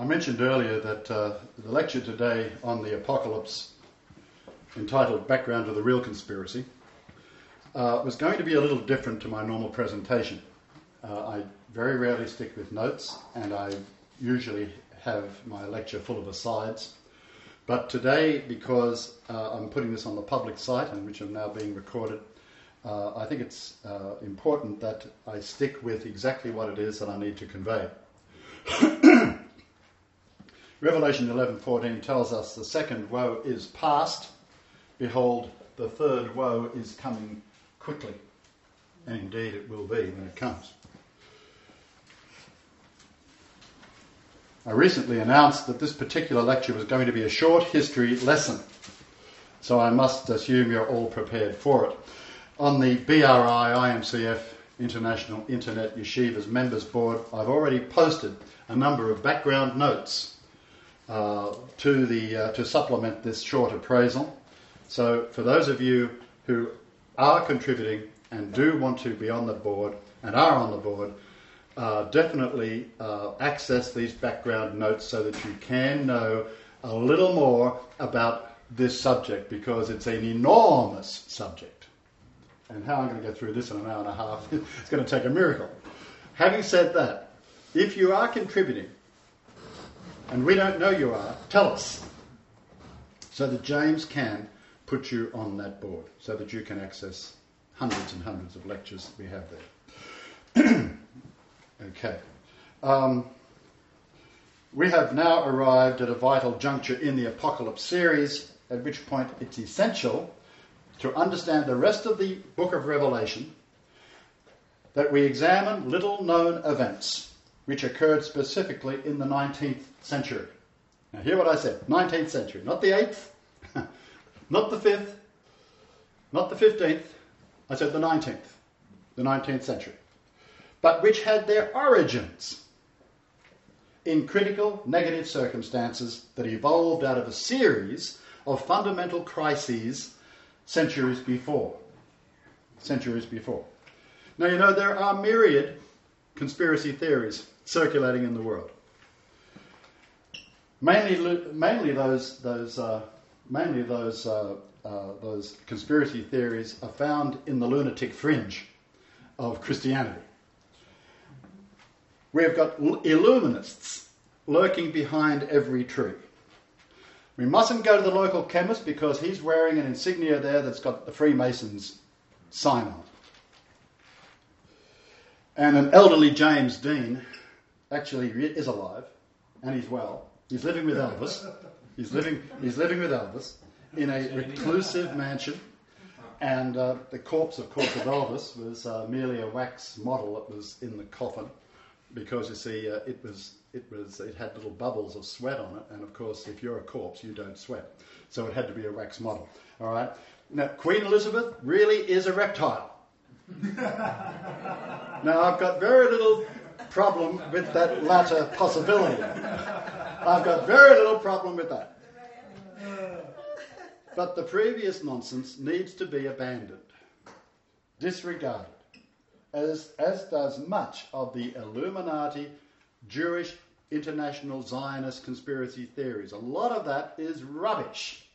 mentioned earlier that the lecture today on the apocalypse, entitled Background to the Real Conspiracy, was going to be a little different to my normal presentation. I very rarely stick with notes, and I usually have my lecture full of asides. But today, because I'm putting this on the public site, and which are now being recorded, I think it's important that I stick with exactly what it is that I need to convey. Revelation 11:14 tells us the second woe is past. Behold, the third woe is coming quickly. And indeed it will be when it comes. I recently announced that this particular lecture was going to be a short history lesson. So I must assume you're all prepared for it. On the BRI IMCF International Internet Yeshivas Members Board, I've already posted a number of background notes to supplement this short appraisal. So for those of you who are contributing and do want to be on the board and are on the board, definitely access these background notes so that you can know a little more about this subject, because it's an enormous subject. And how I'm going to go through this in an hour and a half, it's going to take a miracle. Having said that, if you are contributing, and we don't know you are, tell us, so that James can put you on that board, so that you can access hundreds and hundreds of lectures that we have there. Okay. We have now arrived at a vital juncture in the Apocalypse series, at which point it's essential to understand the rest of the book of Revelation that we examine little-known events which occurred specifically in the 19th century. Now hear what I said, 19th century, not the 8th, not the 5th, not the 15th, I said the 19th century, but which had their origins in critical negative circumstances that evolved out of a series of fundamental crises centuries before. Now, you know, there are myriad conspiracy theories circulating in the world. Mainly those conspiracy theories are found in the lunatic fringe of Christianity. We've got Illuminists lurking behind every tree. We mustn't go to the local chemist because he's wearing an insignia there that's got the Freemasons sign on it. And an elderly James Dean actually is alive, and he's well. He's living with Elvis. He's living with Elvis in a reclusive mansion. And the corpse, of course, of Elvis was merely a wax model that was in the coffin, because you see, it had little bubbles of sweat on it, and of course, if you're a corpse, you don't sweat. So it had to be a wax model. All right. Now, Queen Elizabeth really is a reptile. Now, I've got very little problem with that latter possibility. I've got very little problem with that. But the previous nonsense needs to be abandoned, disregarded, as does much of the Illuminati, Jewish, international Zionist conspiracy theories. A lot of that is rubbish.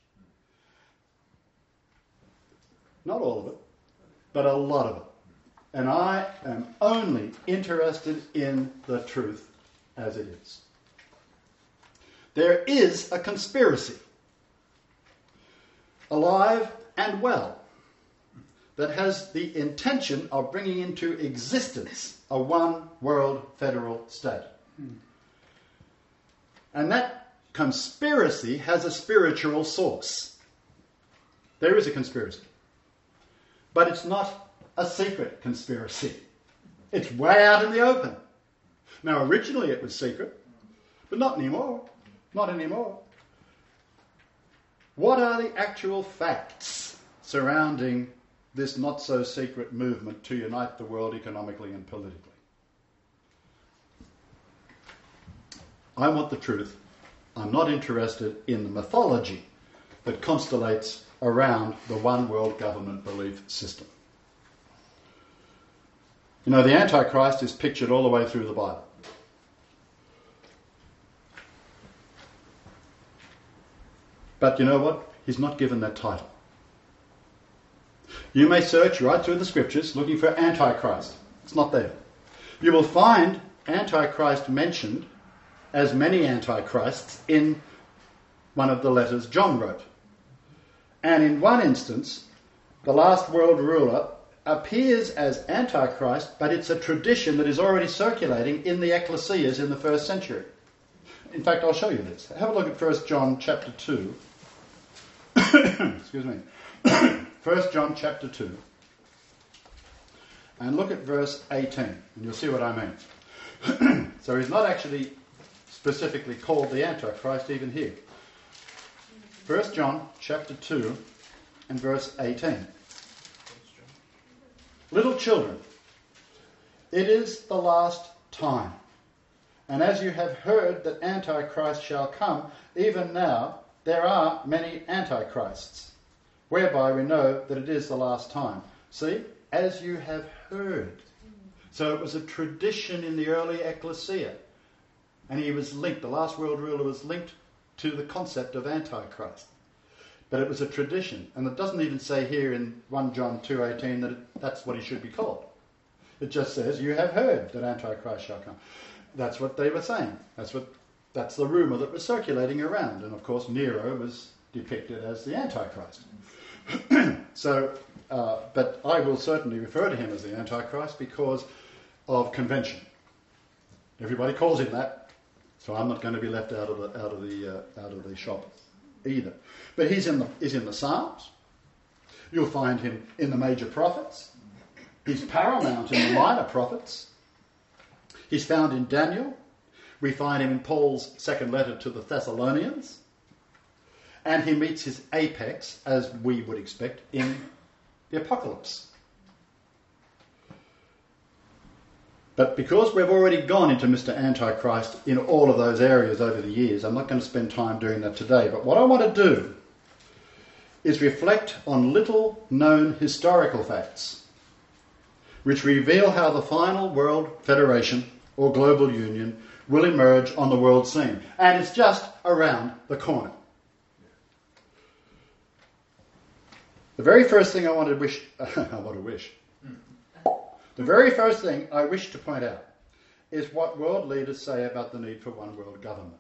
Not all of it, but a lot of it. And I am only interested in the truth as it is. There is a conspiracy, alive and well, that has the intention of bringing into existence a one world federal state. And that conspiracy has a spiritual source. There is a conspiracy. But it's not a secret conspiracy. It's way out in the open. Now, originally it was secret, but not anymore. Not anymore. What are the actual facts surrounding this not-so-secret movement to unite the world economically and politically? I want the truth. I'm not interested in the mythology that constellates around the one world government belief system. You know, the Antichrist is pictured all the way through the Bible. But you know what? He's not given that title. You may search right through the scriptures looking for Antichrist. It's not there. You will find Antichrist mentioned as many Antichrists in one of the letters John wrote. And in one instance, the last world ruler appears as Antichrist, but it's a tradition that is already circulating in the ecclesias in the first century. In fact, I'll show you this. Have a look at 1 John chapter 2. Excuse me. 1 John chapter 2. And look at verse 18, and you'll see what I mean. So he's not actually specifically called the Antichrist even here. 1 John chapter 2 and verse 18. Little children, it is the last time. And as you have heard that Antichrist shall come, even now there are many Antichrists, whereby we know that it is the last time. See, as you have heard. So it was a tradition in the early ecclesia. And he was linked, the last world ruler was linked to the concept of Antichrist. But it was a tradition. And it doesn't even say here in 1 John 2:18 that that's what he should be called. It just says, you have heard that Antichrist shall come. That's what they were saying. That's the rumour that was circulating around. And of course Nero was depicted as the Antichrist. But I will certainly refer to him as the Antichrist because of convention. Everybody calls him that, so I'm not going to be left out of the shop either. But he's in the Psalms. You'll find him in the major prophets. He's paramount in the minor prophets. He's found in Daniel. We find him in Paul's second letter to the Thessalonians. And he meets his apex, as we would expect, in the Apocalypse. But because we've already gone into Mr. Antichrist in all of those areas over the years, I'm not going to spend time doing that today. But what I want to do is reflect on little known historical facts which reveal how the final world federation or global union will emerge on the world scene. And it's just around the corner. The very first thing The very first thing I wish to point out is what world leaders say about the need for one world government.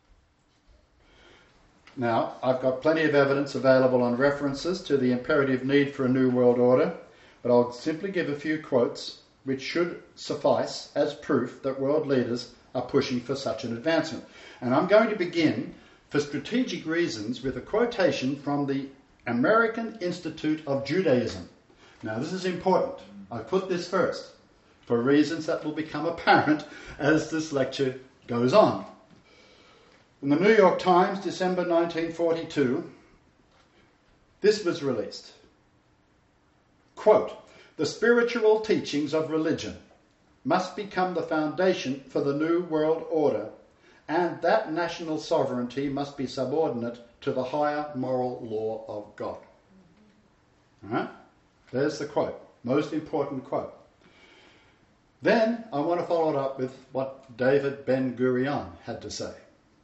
Now, I've got plenty of evidence available on references to the imperative need for a new world order, but I'll simply give a few quotes which should suffice as proof that world leaders are pushing for such an advancement. And I'm going to begin, for strategic reasons, with a quotation from the American Institute of Judaism. Now, this is important. I put this first for reasons that will become apparent as this lecture goes on. In the New York Times, December 1942, this was released. Quote, "The spiritual teachings of religion must become the foundation for the new world order, and that national sovereignty must be subordinate to the higher moral law of God." All right? There's the quote. Most important quote. Then I want to follow it up with what David Ben-Gurion had to say.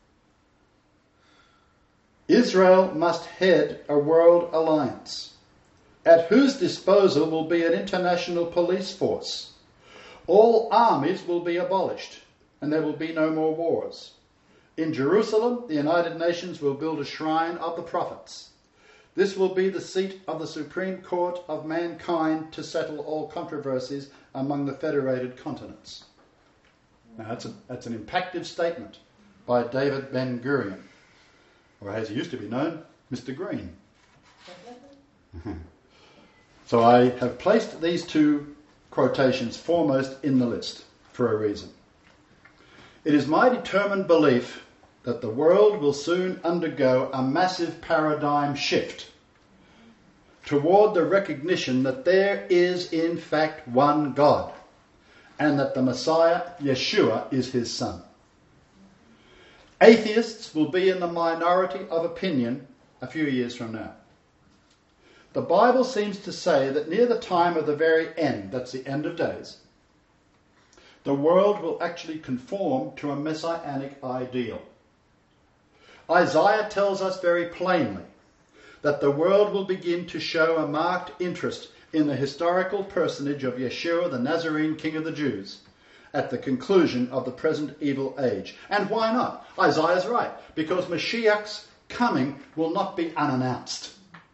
Israel must head a world alliance, at whose disposal will be an international police force. All armies will be abolished, and there will be no more wars. In Jerusalem, the United Nations will build a shrine of the prophets. This will be the seat of the Supreme Court of mankind to settle all controversies among the federated continents. Now, that's an impactful statement by David Ben-Gurion, or as he used to be known, Mr. Green. So I have placed these two quotations foremost in the list for a reason. It is my determined belief that the world will soon undergo a massive paradigm shift toward the recognition that there is in fact one God and that the Messiah, Yeshua, is his son. Atheists will be in the minority of opinion a few years from now. The Bible seems to say that near the time of the very end, that's the end of days, the world will actually conform to a messianic ideal. Isaiah tells us very plainly that the world will begin to show a marked interest in the historical personage of Yeshua, the Nazarene King of the Jews, at the conclusion of the present evil age. And why not? Isaiah's right, because Mashiach's coming will not be unannounced.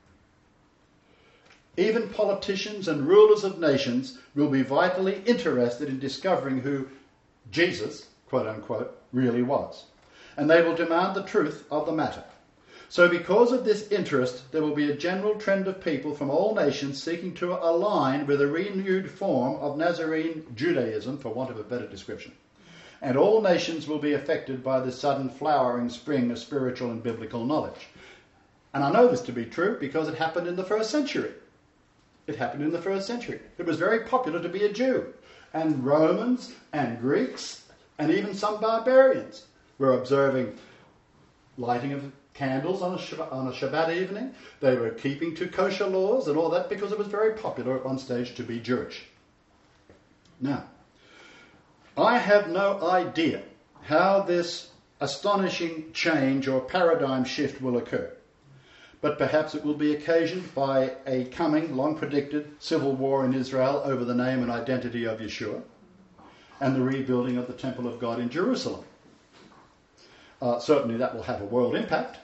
Even politicians and rulers of nations will be vitally interested in discovering who Jesus, quote unquote, really was. And they will demand the truth of the matter. So because of this interest, there will be a general trend of people from all nations seeking to align with a renewed form of Nazarene Judaism, for want of a better description. And all nations will be affected by this sudden flowering spring of spiritual and biblical knowledge. And I know this to be true because it happened in the first century. It happened in the first century. It was very popular to be a Jew. And Romans and Greeks and even some barbarians were observing lighting of candles on a Shabbat evening. They were keeping to kosher laws and all that because it was very popular at one stage to be Jewish. Now, I have no idea how this astonishing change or paradigm shift will occur. But perhaps it will be occasioned by a coming, long-predicted civil war in Israel over the name and identity of Yeshua and the rebuilding of the Temple of God in Jerusalem. Certainly that will have a world impact.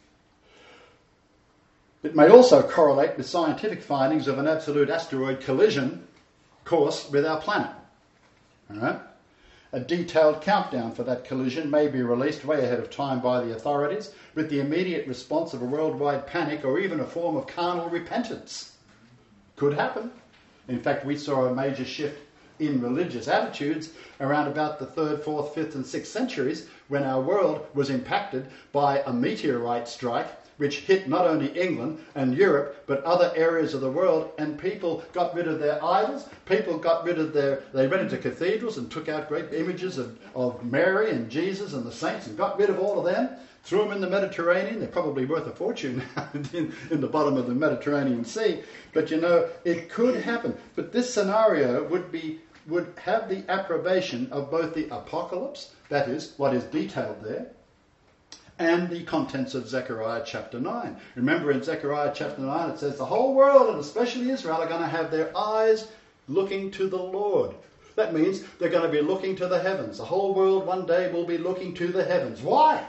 It may also correlate with scientific findings of an absolute asteroid collision course with our planet. All right? A detailed countdown for that collision may be released way ahead of time by the authorities, with the immediate response of a worldwide panic or even a form of carnal repentance. Could happen. In fact, we saw a major shift in religious attitudes around about the 3rd, 4th, 5th and 6th centuries when our world was impacted by a meteorite strike which hit not only England and Europe but other areas of the world, and people got rid of their idols, people got rid of they went into cathedrals and took out great images of Mary and Jesus and the saints and got rid of all of them, threw them in the Mediterranean. They're probably worth a fortune now in the bottom of the Mediterranean Sea. But you know, it could happen. But this scenario would have the approbation of both the apocalypse, that is, what is detailed there, and the contents of Zechariah chapter 9. Remember in Zechariah chapter 9 it says the whole world, and especially Israel, are going to have their eyes looking to the Lord. That means they're going to be looking to the heavens. The whole world one day will be looking to the heavens. Why?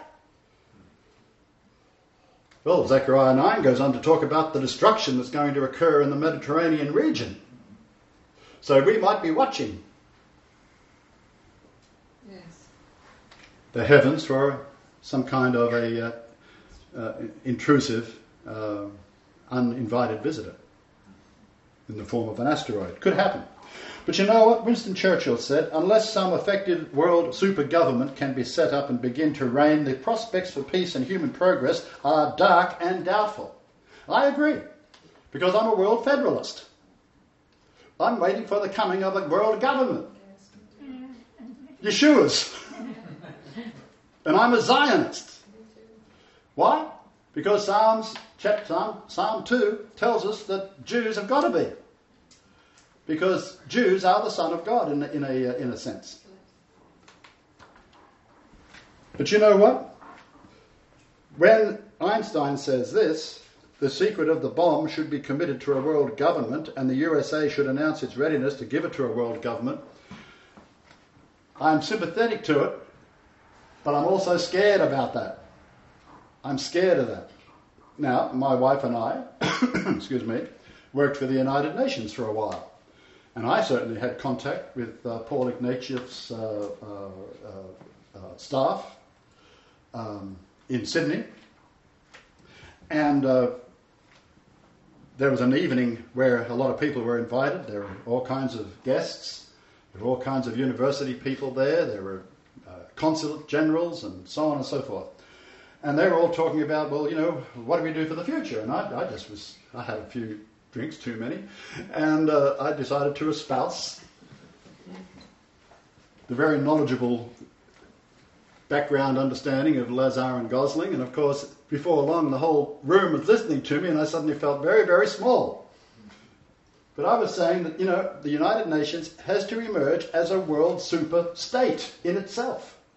Well, Zechariah 9 goes on to talk about the destruction that's going to occur in the Mediterranean region. So we might be watching the heavens for some kind of a intrusive, uninvited visitor in the form of an asteroid. Could happen. But you know what? Winston Churchill said, unless some effective world super government can be set up and begin to reign, the prospects for peace and human progress are dark and doubtful. I agree, because I'm a world federalist. I'm waiting for the coming of a world government. Yeshua's. And I'm a Zionist. Why? Because Psalm 2 tells us that Jews have got to be. Because Jews are the son of God in a sense. But you know what? When Einstein says this, the secret of the bomb should be committed to a world government and the USA should announce its readiness to give it to a world government, I'm sympathetic to it, but I'm also scared about that. I'm scared of that. Now, my wife and I, worked for the United Nations for a while. And I certainly had contact with Paul Ignatieff's staff in Sydney. And there was an evening where a lot of people were invited. There were all kinds of guests. There were all kinds of university people there. There were consulate generals and so on and so forth. And they were all talking about, well, you know, what do we do for the future? And I had a few drinks, too many, and I decided to espouse the very knowledgeable background understanding of Lazar and Gosling, and of course, before long, the whole room was listening to me, and I suddenly felt very, very small. But I was saying that, you know, the United Nations has to emerge as a world super state in itself.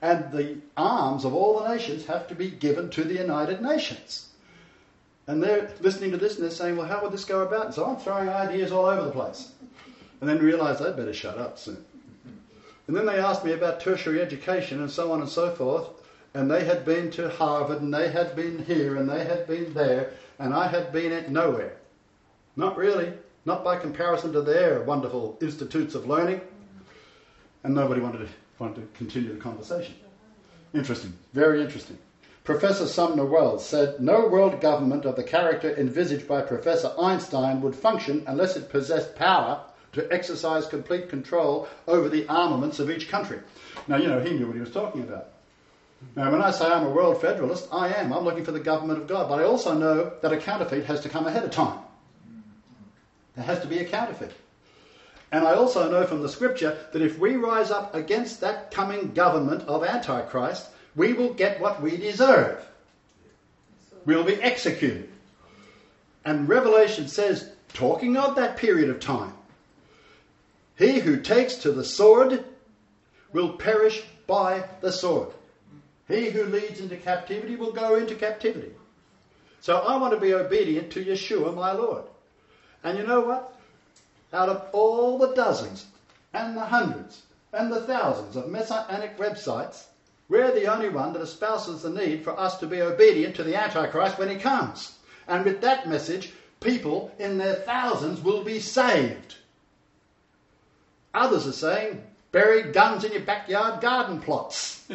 And the arms of all the nations have to be given to the United Nations. And they're listening to this and they're saying, well, how would this go about? And so I'm throwing ideas all over the place. And then realise they'd better shut up soon. And then they asked me about tertiary education and so on and so forth. And they had been to Harvard and they had been here and they had been there. And I had been at nowhere. Not really. Not by comparison to their wonderful institutes of learning. And nobody wanted to continue the conversation. Interesting. Very interesting. Professor Sumner Wells said, no world government of the character envisaged by Professor Einstein would function unless it possessed power to exercise complete control over the armaments of each country. Now, he knew what he was talking about. Now, when I say I'm a world federalist, I am. I'm looking for the government of God. But I also know that a counterfeit has to come ahead of time. There has to be a counterfeit. And I also know from the scripture that if we rise up against that coming government of Antichrist, we will get what we deserve. We'll be executed. And Revelation says, talking of that period of time, he who takes to the sword will perish by the sword. He who leads into captivity will go into captivity. So I want to be obedient to Yeshua, my Lord. And you know what? Out of all the dozens and the hundreds and the thousands of messianic websites, we're the only one that espouses the need for us to be obedient to the Antichrist when he comes. And with that message, people in their thousands will be saved. Others are saying, bury guns in your backyard garden plots.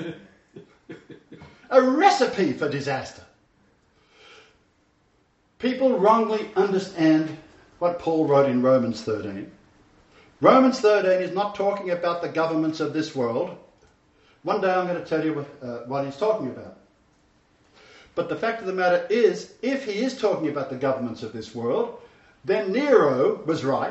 A recipe for disaster. People wrongly understand what Paul wrote in Romans 13. Romans 13 is not talking about the governments of this world. One day I'm going to tell you what he's talking about. But the fact of the matter is, if he is talking about the governments of this world, then Nero was right,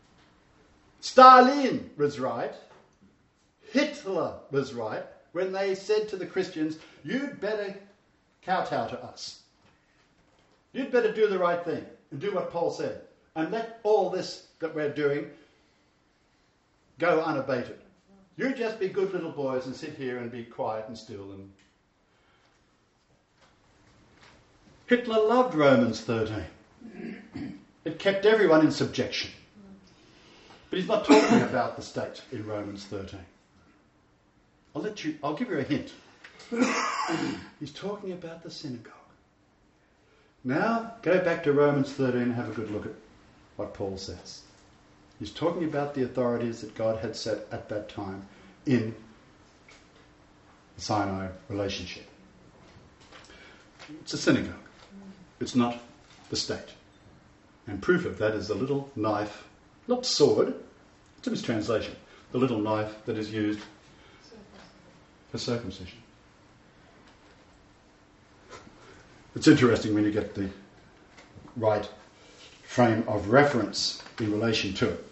Stalin was right, Hitler was right, when they said to the Christians, you'd better kowtow to us. You'd better do the right thing and do what Paul said. And let all this that we're doing go unabated. You just be good little boys and sit here and be quiet and still. And Hitler loved Romans 13. It kept everyone in subjection. But he's not talking about the state in Romans 13. I'll give you a hint. He's talking about the synagogue. Now, go back to Romans 13 and have a good look at what Paul says. He's talking about the authorities that God had set at that time in the Sinai relationship. It's a synagogue. It's not the state. And proof of that is the little knife, not sword, it's a mistranslation, the little knife that is used for circumcision. It's interesting when you get the right frame of reference in relation to it.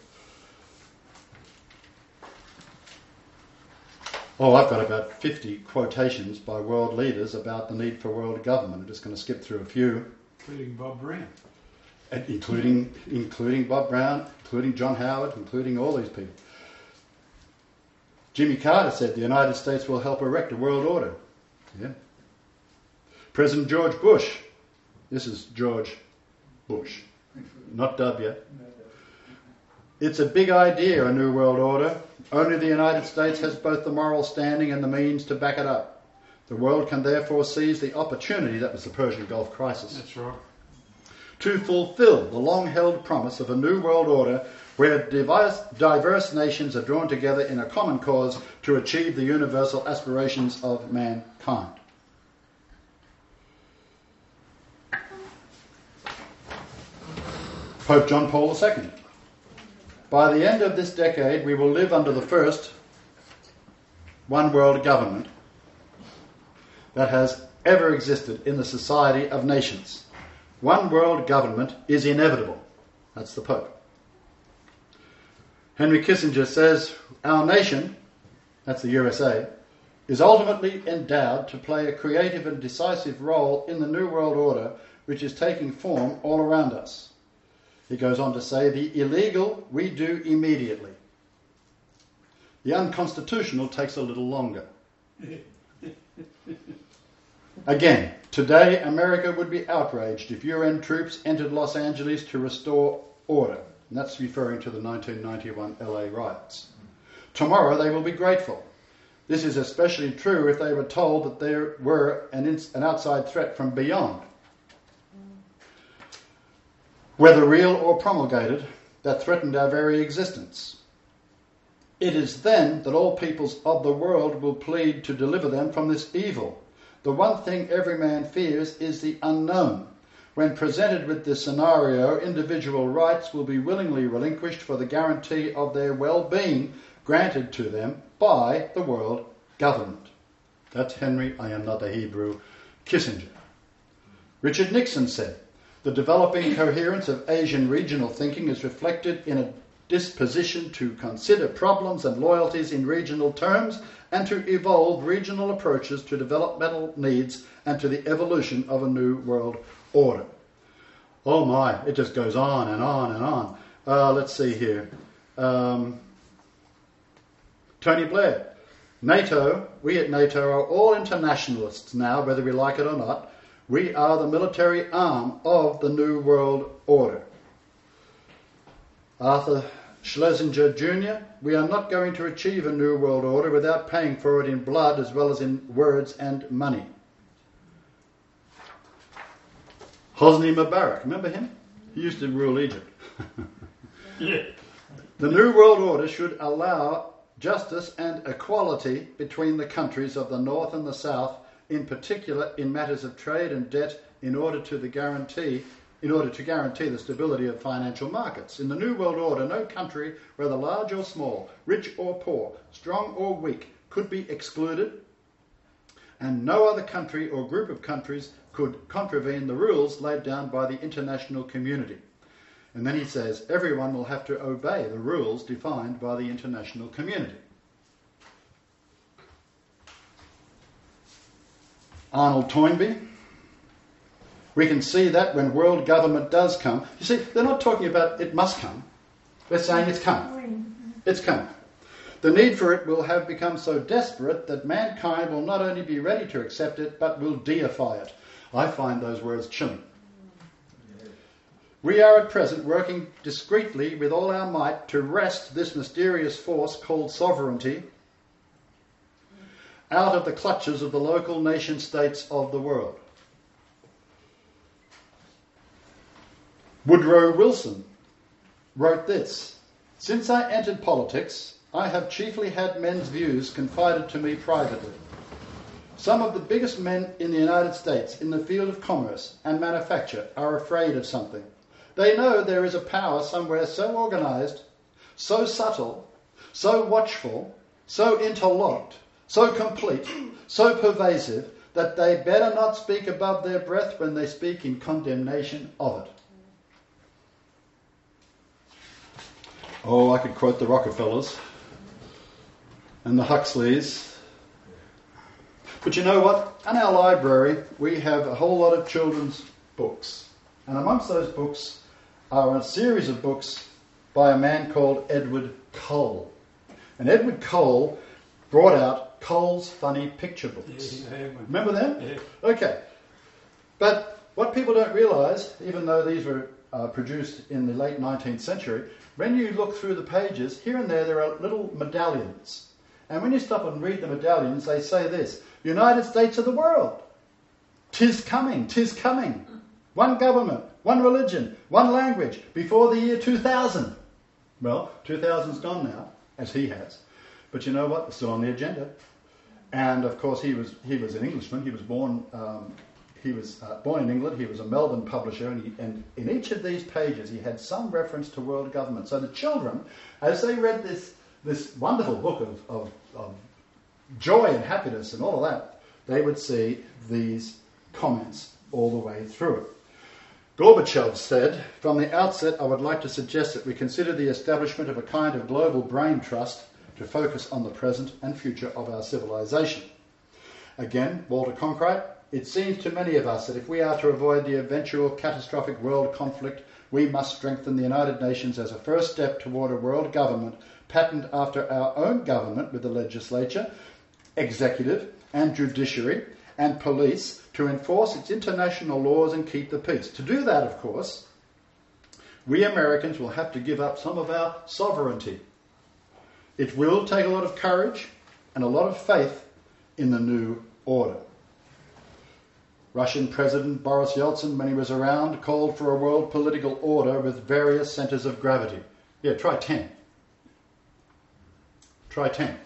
Oh, I've got about 50 quotations by world leaders about the need for world government. I'm just going to skip through a few. Including Bob Brown. And including Bob Brown, including John Howard, including all these people. Jimmy Carter said the United States will help erect a world order. Yeah. President George Bush. This is George Bush, not W. It's a big idea, a new world order. Only the United States has both the moral standing and the means to back it up. The world can therefore seize the opportunity, that was the Persian Gulf crisis. That's right. To fulfill the long-held promise of a new world order where diverse nations are drawn together in a common cause to achieve the universal aspirations of mankind. Pope John Paul II. By the end of this decade, we will live under the first one world government that has ever existed in the society of nations. One world government is inevitable. That's the Pope. Henry Kissinger says, our nation, that's the USA, is ultimately endowed to play a creative and decisive role in the New World Order which is taking form all around us. He goes on to say, the illegal we do immediately. The unconstitutional takes a little longer. Again, today America would be outraged if UN troops entered Los Angeles to restore order. And that's referring to the 1991 LA riots. Tomorrow they will be grateful. This is especially true if they were told that there were an outside threat from beyond. Whether real or promulgated, that threatened our very existence. It is then that all peoples of the world will plead to deliver them from this evil. The one thing every man fears is the unknown. When presented with this scenario, individual rights will be willingly relinquished for the guarantee of their well-being granted to them by the world government. That's Henry, I am not a Hebrew, Kissinger. Richard Nixon said, the developing coherence of Asian regional thinking is reflected in a disposition to consider problems and loyalties in regional terms and to evolve regional approaches to developmental needs and to the evolution of a new world order. Oh my, it just goes on and on and on. Let's see here. Tony Blair. NATO, we at NATO are all internationalists now, whether we like it or not. We are the military arm of the New World Order. Arthur Schlesinger Jr., we are not going to achieve a New World Order without paying for it in blood as well as in words and money. Hosni Mubarak, remember him? He used to rule Egypt. Yeah. The New World Order should allow justice and equality between the countries of the North and the South, in particular in matters of trade and debt, in order to guarantee the stability of financial markets. In the New World Order, no country, whether large or small, rich or poor, strong or weak, could be excluded, and no other country or group of countries could contravene the rules laid down by the international community. And then he says, everyone will have to obey the rules defined by the international community. Arnold Toynbee. We can see that when world government does come. You see, they're not talking about it must come. They're saying it's coming. It's coming. The need for it will have become so desperate that mankind will not only be ready to accept it, but will deify it. I find those words chilling. We are at present working discreetly with all our might to wrest this mysterious force called sovereignty out of the clutches of the local nation states of the world. Woodrow Wilson wrote this, since I entered politics, I have chiefly had men's views confided to me privately. Some of the biggest men in the United States in the field of commerce and manufacture are afraid of something. They know there is a power somewhere so organised, so subtle, so watchful, so interlocked, so complete, so pervasive, that they better not speak above their breath when they speak in condemnation of it. Oh, I could quote the Rockefellers and the Huxleys. But you know what? In our library, we have a whole lot of children's books. And amongst those books are a series of books by a man called Edward Cole. And Edward Cole brought out Cole's Funny Picture Books. Remember them? Yeah. Okay. But what people don't realise, even though these were produced in the late 19th century, when you look through the pages, here and there are little medallions. And when you stop and read the medallions, they say this, United States of the world. 'Tis coming, 'tis coming. One government, one religion, one language, before the year 2000. Well, 2000's gone now, as he has. But you know what? It's still on the agenda. And of course, he was an Englishman. He was born in England. He was a Melbourne publisher, and in each of these pages, he had some reference to world government. So the children, as they read this wonderful book of joy and happiness and all of that, they would see these comments all the way through it. Gorbachev said, from the outset, I would like to suggest that we consider the establishment of a kind of global brain trust to focus on the present and future of our civilization. Again, Walter Cronkite, it seems to many of us that if we are to avoid the eventual catastrophic world conflict, we must strengthen the United Nations as a first step toward a world government patterned after our own government with the legislature, executive and judiciary and police to enforce its international laws and keep the peace. To do that, of course, we Americans will have to give up some of our sovereignty. It will take a lot of courage and a lot of faith in the new order. Russian President Boris Yeltsin, when he was around, called for a world political order with various centres of gravity. Yeah, try 10. Try 10.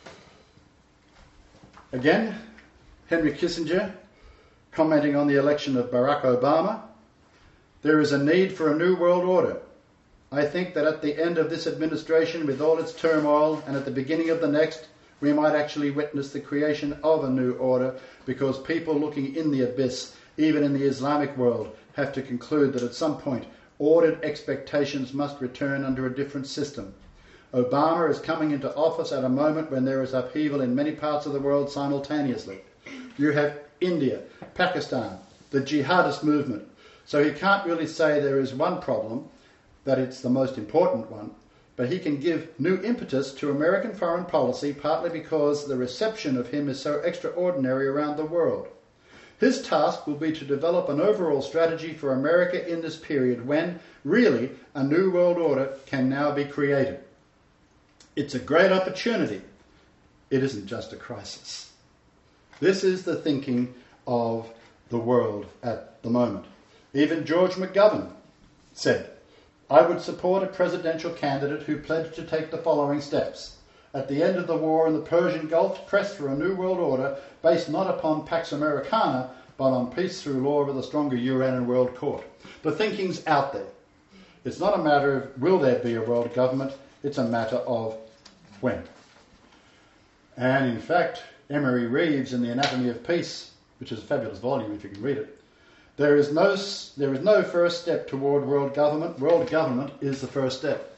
Again, Henry Kissinger, commenting on the election of Barack Obama, there is a need for a new world order. I think that at the end of this administration, with all its turmoil, and at the beginning of the next, we might actually witness the creation of a new order, because people looking in the abyss, even in the Islamic world, have to conclude that at some point ordered expectations must return under a different system. Obama is coming into office at a moment when there is upheaval in many parts of the world simultaneously. You have India, Pakistan, the jihadist movement. So he can't really say there is one problem, that it's the most important one, but he can give new impetus to American foreign policy, partly because the reception of him is so extraordinary around the world. His task will be to develop an overall strategy for America in this period when, really, a new world order can now be created. It's a great opportunity. It isn't just a crisis. This is the thinking of the world at the moment. Even George McGovern said, I would support a presidential candidate who pledged to take the following steps. At the end of the war in the Persian Gulf, press for a new world order based not upon Pax Americana, but on peace through law with a stronger UN and world court. The thinking's out there. It's not a matter of will there be a world government, it's a matter of when. And in fact, Emery Reeves in The Anatomy of Peace, which is a fabulous volume if you can read it, there is no first step toward world government. World government is the first step.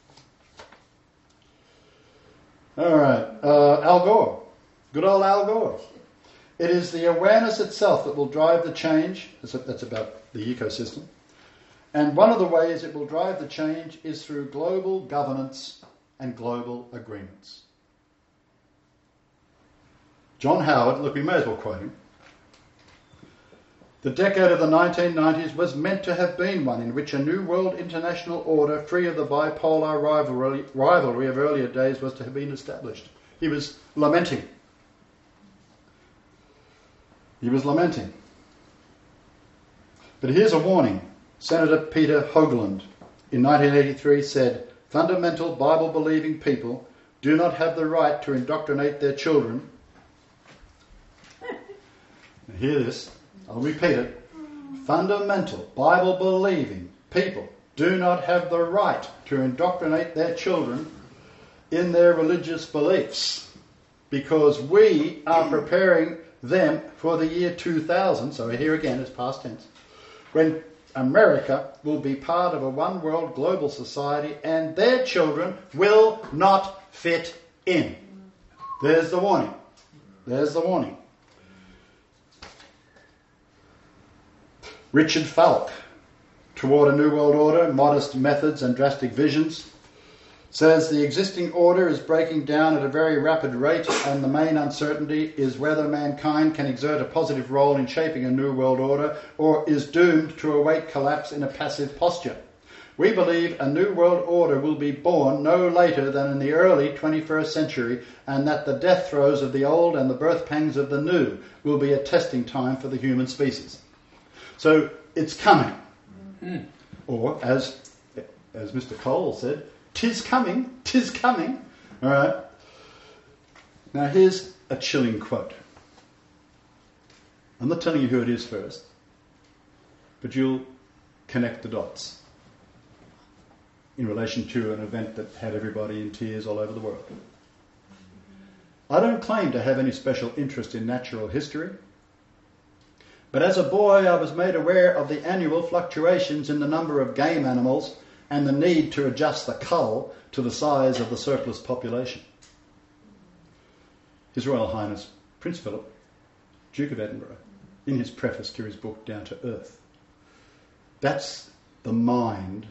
All right, Al Gore. Good old Al Gore. It is the awareness itself that will drive the change. That's about the ecosystem. And one of the ways it will drive the change is through global governance and global agreements. John Howard, look, we may as well quote him. The decade of the 1990s was meant to have been one in which a new world international order, free of the bipolar rivalry of earlier days, was to have been established. He was lamenting. He was lamenting. But here's a warning. Senator Peter Hoagland in 1983 said, fundamental Bible-believing people do not have the right to indoctrinate their children. Now hear this. I'll repeat it. Fundamental Bible-believing people do not have the right to indoctrinate their children in their religious beliefs, because we are preparing them for the year 2000, so here again it's past tense, when America will be part of a one world global society and their children will not fit in. There's the warning. There's the warning. Richard Falk, Toward a New World Order, Modest Methods and Drastic Visions, says the existing order is breaking down at a very rapid rate, and the main uncertainty is whether mankind can exert a positive role in shaping a new world order or is doomed to await collapse in a passive posture. We believe a new world order will be born no later than in the early 21st century, and that the death throes of the old and the birth pangs of the new will be a testing time for the human species. So it's coming. Mm. Or, as Mr. Cole said, tis coming, tis coming. All right. Now here's a chilling quote. I'm not telling you who it is first, but you'll connect the dots in relation to an event that had everybody in tears all over the world. I don't claim to have any special interest in natural history, but as a boy I was made aware of the annual fluctuations in the number of game animals and the need to adjust the cull to the size of the surplus population. His Royal Highness Prince Philip, Duke of Edinburgh, in his preface to his book Down to Earth. That's the mind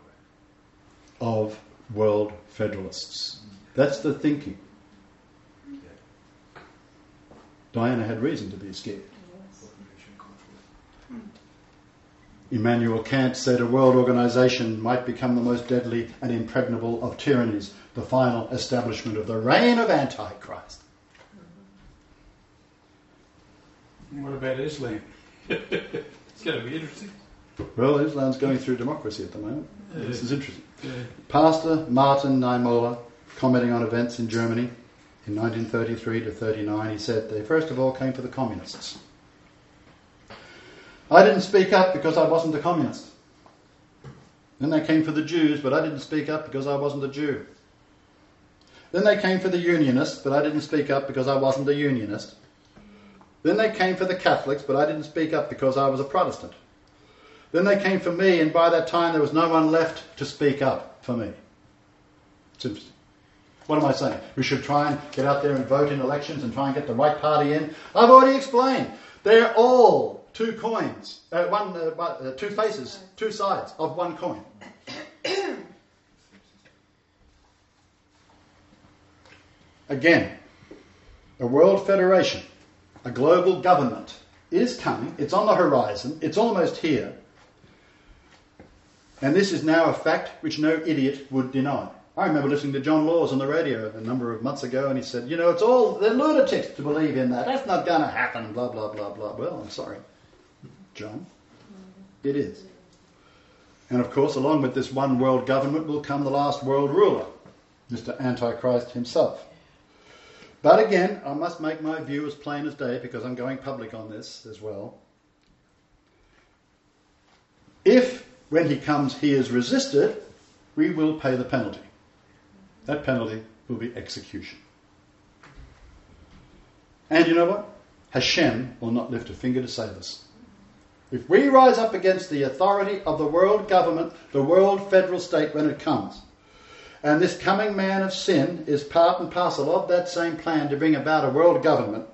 of world federalists. That's the thinking. Diana had reason to be scared. Immanuel Kant said a world organisation might become the most deadly and impregnable of tyrannies, the final establishment of the reign of Antichrist. What about Islam? It's going to be interesting. Well, Islam's going through democracy at the moment. Yeah. This is interesting. Yeah. Pastor Martin Niemöller, commenting on events in Germany in 1933 to 39, he said they first of all came for the communists. I didn't speak up because I wasn't a communist. Then they came for the Jews, but I didn't speak up because I wasn't a Jew. Then they came for the Unionists, but I didn't speak up because I wasn't a Unionist. Then they came for the Catholics, but I didn't speak up because I was a Protestant. Then they came for me, and by that time there was no one left to speak up for me. It's interesting. What am I saying? We should try and get out there and vote in elections and try and get the right party in. I've already explained. They're all two coins, two faces, two sides of one coin. Again, a world federation, a global government is coming. It's on the horizon. It's almost here. And this is now a fact which no idiot would deny. I remember listening to John Laws on the radio a number of months ago, and he said, you know, they're lunatics to believe in that. That's not going to happen, blah, blah, blah, blah. Well, I'm sorry, John. It is. And of course, along with this one world government will come the last world ruler, Mr. Antichrist himself. But again, I must make my view as plain as day because I'm going public on this as well. If, when he comes, he is resisted, we will pay the penalty. That penalty will be execution. And you know what? Hashem will not lift a finger to save us. If we rise up against the authority of the world government, the world federal state when it comes, and this coming man of sin is part and parcel of that same plan to bring about a world government,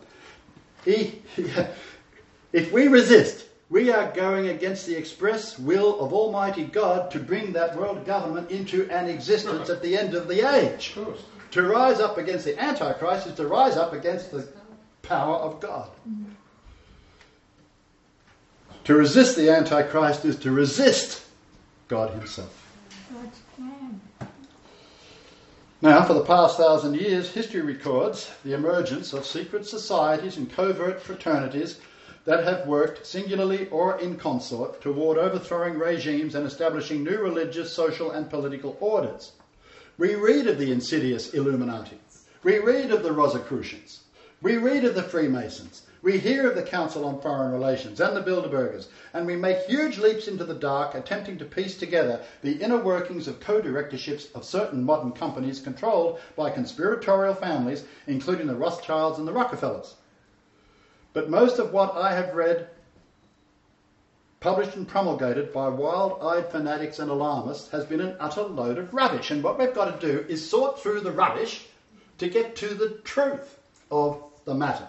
if we resist, we are going against the express will of Almighty God to bring that world government into an existence at the end of the age. Of course. To rise up against the Antichrist is to rise up against the power of God. To resist the Antichrist is to resist God himself. Now, for the past 1,000 years, history records the emergence of secret societies and covert fraternities that have worked singularly or in consort toward overthrowing regimes and establishing new religious, social and political orders. We read of the insidious Illuminati. We read of the Rosicrucians. We read of the Freemasons. We hear of the Council on Foreign Relations and the Bilderbergers, and we make huge leaps into the dark attempting to piece together the inner workings of co-directorships of certain modern companies controlled by conspiratorial families, including the Rothschilds and the Rockefellers. But most of what I have read, published and promulgated by wild-eyed fanatics and alarmists, has been an utter load of rubbish. And what we've got to do is sort through the rubbish to get to the truth of the matter.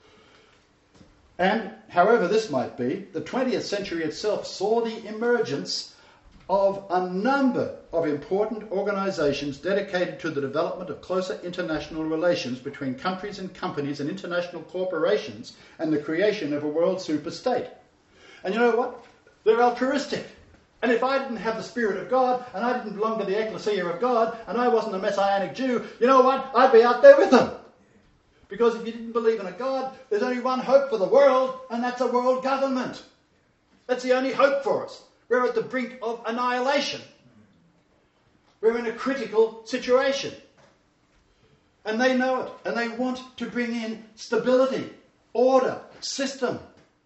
And however this might be, the 20th century itself saw the emergence of a number of important organisations dedicated to the development of closer international relations between countries and companies and international corporations and the creation of a world superstate. And you know what? They're altruistic. And if I didn't have the Spirit of God and I didn't belong to the Ecclesia of God and I wasn't a Messianic Jew, you know what? I'd be out there with them. Because if you didn't believe in a God, there's only one hope for the world, and that's a world government. That's the only hope for us. We're at the brink of annihilation. We're in a critical situation. And they know it. And they want to bring in stability, order, system.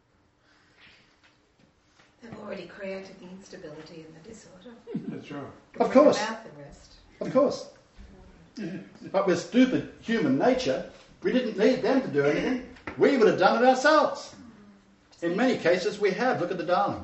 They've already created the instability and the disorder. That's right. Of course. About the rest. Of course. But with stupid human nature, we didn't need them to do anything. We would have done it ourselves. In many cases we have. Look at the Darling.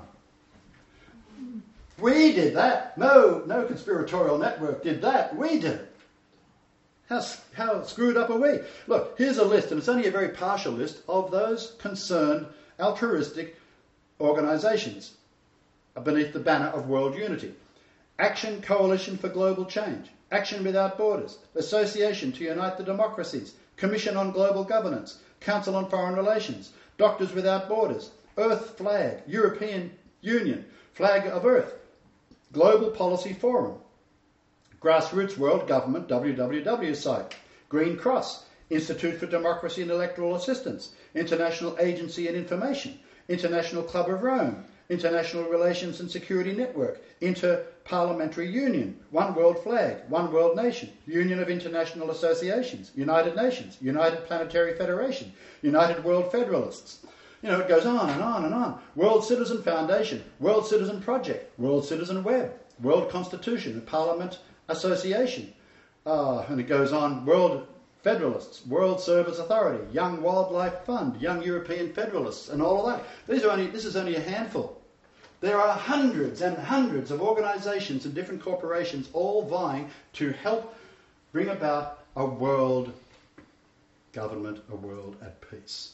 We did that. No conspiratorial network did that. We did it. How screwed up are we? Look, here's a list, and it's only a very partial list, of those concerned altruistic organisations beneath the banner of world unity. Action Coalition for Global Change. Action Without Borders. Association to Unite the Democracies. Commission on Global Governance. Council on Foreign Relations, Doctors Without Borders, Earth Flag, European Union, Flag of Earth, Global Policy Forum, Grassroots World Government www site, Green Cross, Institute for Democracy and Electoral Assistance, International Agency and Information, International Club of Rome, International Relations and Security Network, Inter-Parliamentary Union, One World Flag, One World Nation, Union of International Associations, United Nations, United Planetary Federation, United World Federalists. You know, it goes on and on and on. World Citizen Foundation, World Citizen Project, World Citizen Web, World Constitution and Parliament Association. And it goes on, World Federalists, World Service Authority, Young Wildlife Fund, Young European Federalists, and all of that. This is only a handful. There are hundreds and hundreds of organisations and different corporations all vying to help bring about a world government, a world at peace.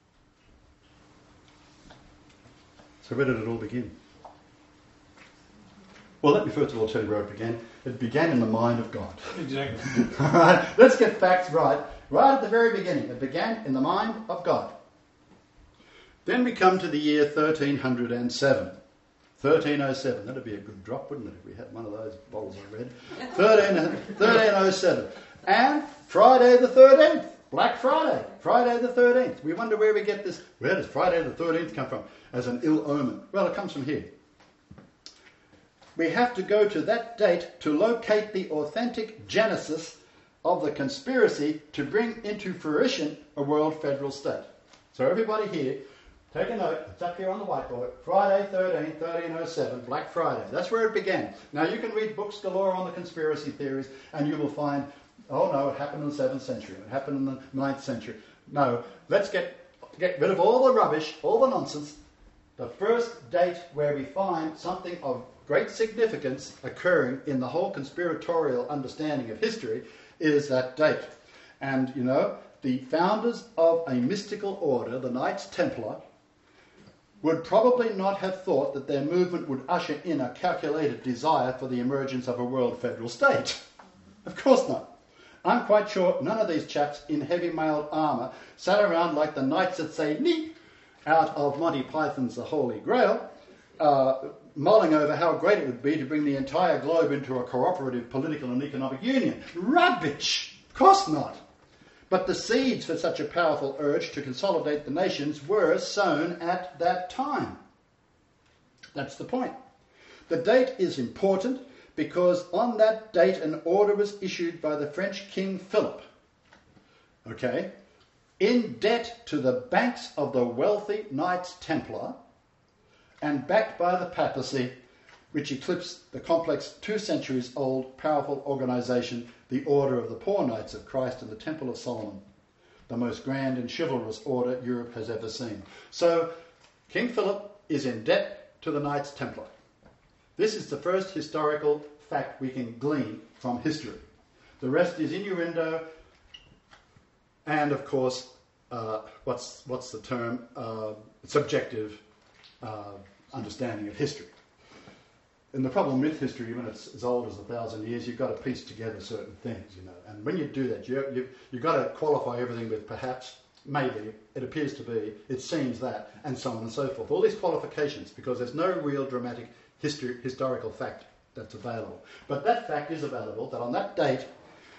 So where did it all begin? Well, let me first of all tell you where it began. It began in the mind of God. Exactly. All right, let's get facts right at the very beginning. It began in the mind of God. Then we come to the year 1307. 1307. That'd be a good drop, wouldn't it, if we had one of those bottles of red. 1307. And Friday the 13th. Black Friday. Friday the 13th. We wonder where we get this. Where does Friday the 13th come from? As an ill omen. Well, it comes from here. We have to go to that date to locate the authentic genesis of the conspiracy to bring into fruition a world federal state. So everybody here, take a note. It's up here on the whiteboard. Friday 13, 1307, Black Friday. That's where it began. Now you can read books galore on the conspiracy theories and you will find, oh no, it happened in the 7th century. It happened in the 9th century. No, let's get rid of all the rubbish, all the nonsense. The first date where we find something of great significance occurring in the whole conspiratorial understanding of history is that date. And, you know, the founders of a mystical order, the Knights Templar, would probably not have thought that their movement would usher in a calculated desire for the emergence of a world federal state. Of course not. I'm quite sure none of these chaps in heavy mailed armour sat around like the knights at St. Nick out of Monty Python's The Holy Grail, mulling over how great it would be to bring the entire globe into a cooperative political and economic union. Rubbish! Of course not. But the seeds for such a powerful urge to consolidate the nations were sown at that time. That's the point. The date is important because on that date an order was issued by the French King Philip, okay, in debt to the banks of the wealthy Knights Templar and backed by the papacy, which eclipsed the complex 2 centuries old powerful organisation, the Order of the Poor Knights of Christ and the Temple of Solomon, the most grand and chivalrous order Europe has ever seen. So King Philip is in debt to the Knights Templar. This is the first historical fact we can glean from history. The rest is innuendo and, of course, what's the term? Subjective understanding of history. And the problem with history, when it's as old as 1,000 years, you've got to piece together certain things, you know. And when you do that, you've got to qualify everything with perhaps, maybe, it appears to be, it seems that, and so on and so forth. All these qualifications, because there's no real dramatic historical fact that's available. But that fact is available, that on that date,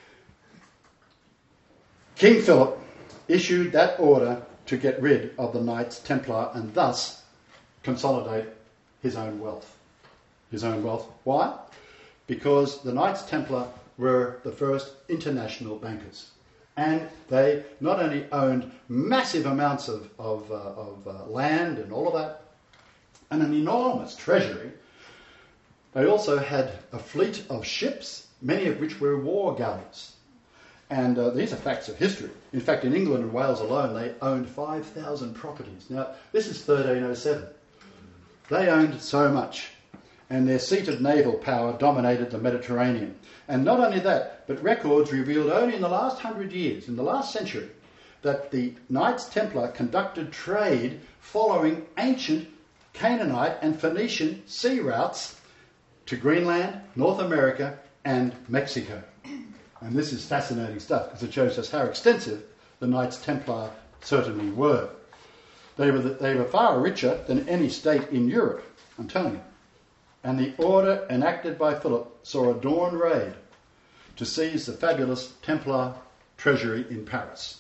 King Philip issued that order to get rid of the Knights Templar and thus consolidate his own wealth. His own wealth. Why? Because the Knights Templar were the first international bankers. And they not only owned massive amounts of land and all of that, and an enormous treasury, they also had a fleet of ships, many of which were war galleys. And these are facts of history. In fact, in England and Wales alone, they owned 5,000 properties. Now, this is 1307. They owned so much. And their seated naval power dominated the Mediterranean. And not only that, but records revealed only in the last 100 years, in the last century, that the Knights Templar conducted trade following ancient Canaanite and Phoenician sea routes to Greenland, North America, and Mexico. And this is fascinating stuff because it shows us how extensive the Knights Templar certainly were. They were far richer than any state in Europe, I'm telling you. And the order enacted by Philip saw a dawn raid to seize the fabulous Templar treasury in Paris.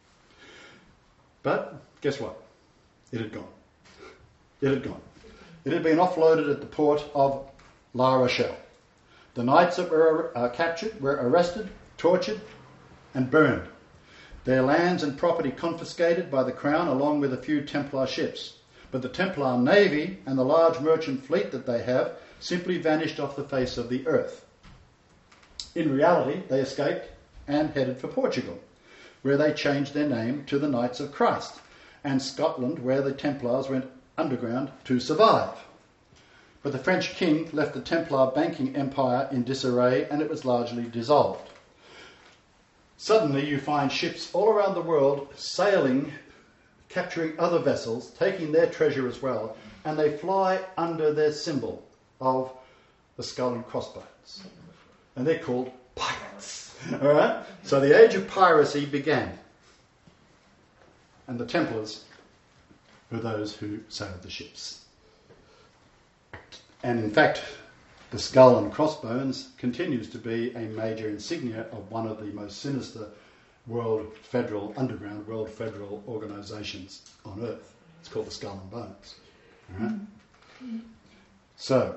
But guess what? It had gone. It had gone. It had been offloaded at the port of La Rochelle. The knights that were captured were arrested, tortured, and burned. Their lands and property confiscated by the crown along with a few Templar ships. But the Templar navy and the large merchant fleet that they have simply vanished off the face of the earth. In reality, they escaped and headed for Portugal, where they changed their name to the Knights of Christ, and Scotland, where the Templars went underground to survive. But the French king left the Templar banking empire in disarray, and it was largely dissolved. Suddenly you find ships all around the world sailing, capturing other vessels, taking their treasure as well, and they fly under their symbol of the skull and crossbones. And they're called pirates. All right? So the age of piracy began. And the Templars were those who sailed the ships. And in fact, the skull and crossbones continues to be a major insignia of one of the most sinister underground world federal organisations on earth. It's called the Skull and Bones. All right? So,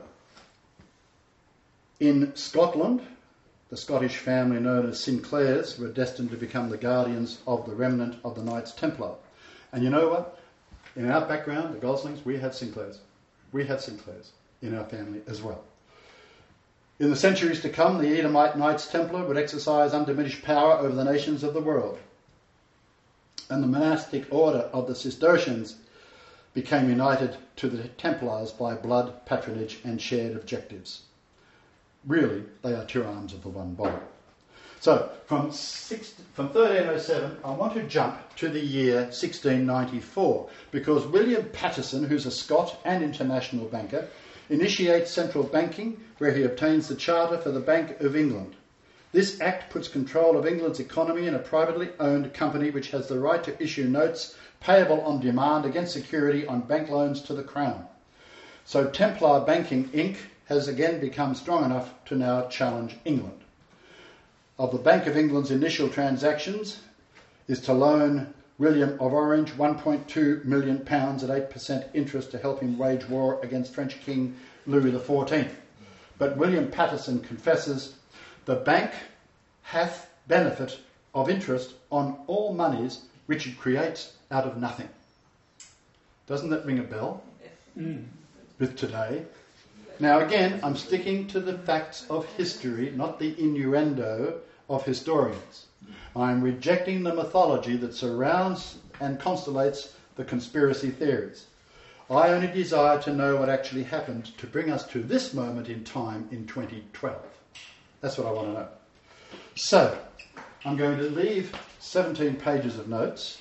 in Scotland, the Scottish family known as Sinclairs were destined to become the guardians of the remnant of the Knights Templar. And you know what? In our background, the Goslings, we have Sinclairs. We have Sinclairs in our family as well. In the centuries to come, the Edomite Knights Templar would exercise undiminished power over the nations of the world. And the monastic order of the Cistercians became united to the Templars by blood, patronage and shared objectives. Really, they are two arms of the one body. So, from 1307, I want to jump to the year 1694, because William Paterson, who's a Scot and international banker, initiates central banking, where he obtains the charter for the Bank of England. This act puts control of England's economy in a privately owned company which has the right to issue notes payable on demand against security on bank loans to the Crown. So Templar Banking Inc. has again become strong enough to now challenge England. Of the Bank of England's initial transactions is to loan William of Orange £1.2 million at 8% interest to help him wage war against French King Louis XIV. But William Paterson confesses, the bank hath benefit of interest on all monies which it creates out of nothing. Doesn't that ring a bell with today? Now again, I'm sticking to the facts of history, not the innuendo of historians. I'm rejecting the mythology that surrounds and constellates the conspiracy theories. I only desire to know what actually happened to bring us to this moment in time in 2012. That's what I want to know. So, I'm going to leave 17 pages of notes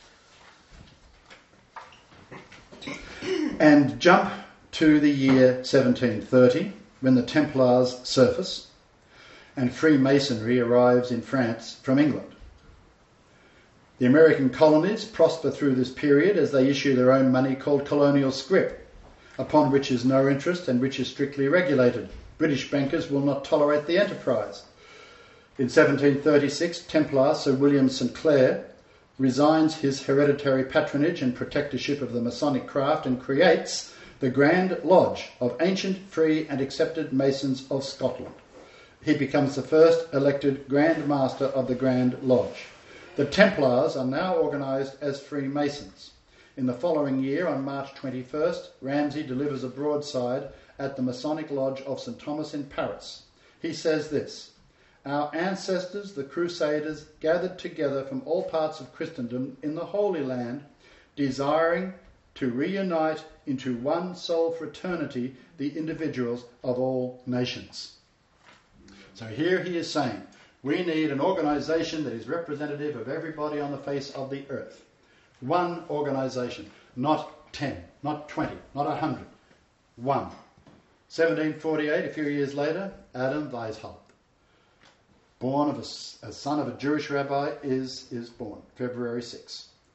and jump to the year 1730, when the Templars surface and Freemasonry arrives in France from England. The American colonies prosper through this period as they issue their own money called colonial scrip, upon which is no interest and which is strictly regulated. British bankers will not tolerate the enterprise. In 1736, Templar Sir William St. Clair resigns his hereditary patronage and protectorship of the Masonic craft and creates the Grand Lodge of ancient, free and accepted Masons of Scotland. He becomes the first elected Grand Master of the Grand Lodge. The Templars are now organised as Freemasons. In the following year, on March 21st, Ramsay delivers a broadside at the Masonic Lodge of St. Thomas in Paris. He says this: "Our ancestors, the Crusaders, gathered together from all parts of Christendom in the Holy Land, desiring to reunite into one sole fraternity the individuals of all nations." So here he is saying, we need an organisation that is representative of everybody on the face of the earth. One organisation, not 10, not 20, not 100. One. 1748, a few years later, Adam Weishaupt, born of a son of a Jewish rabbi, is born, February 6.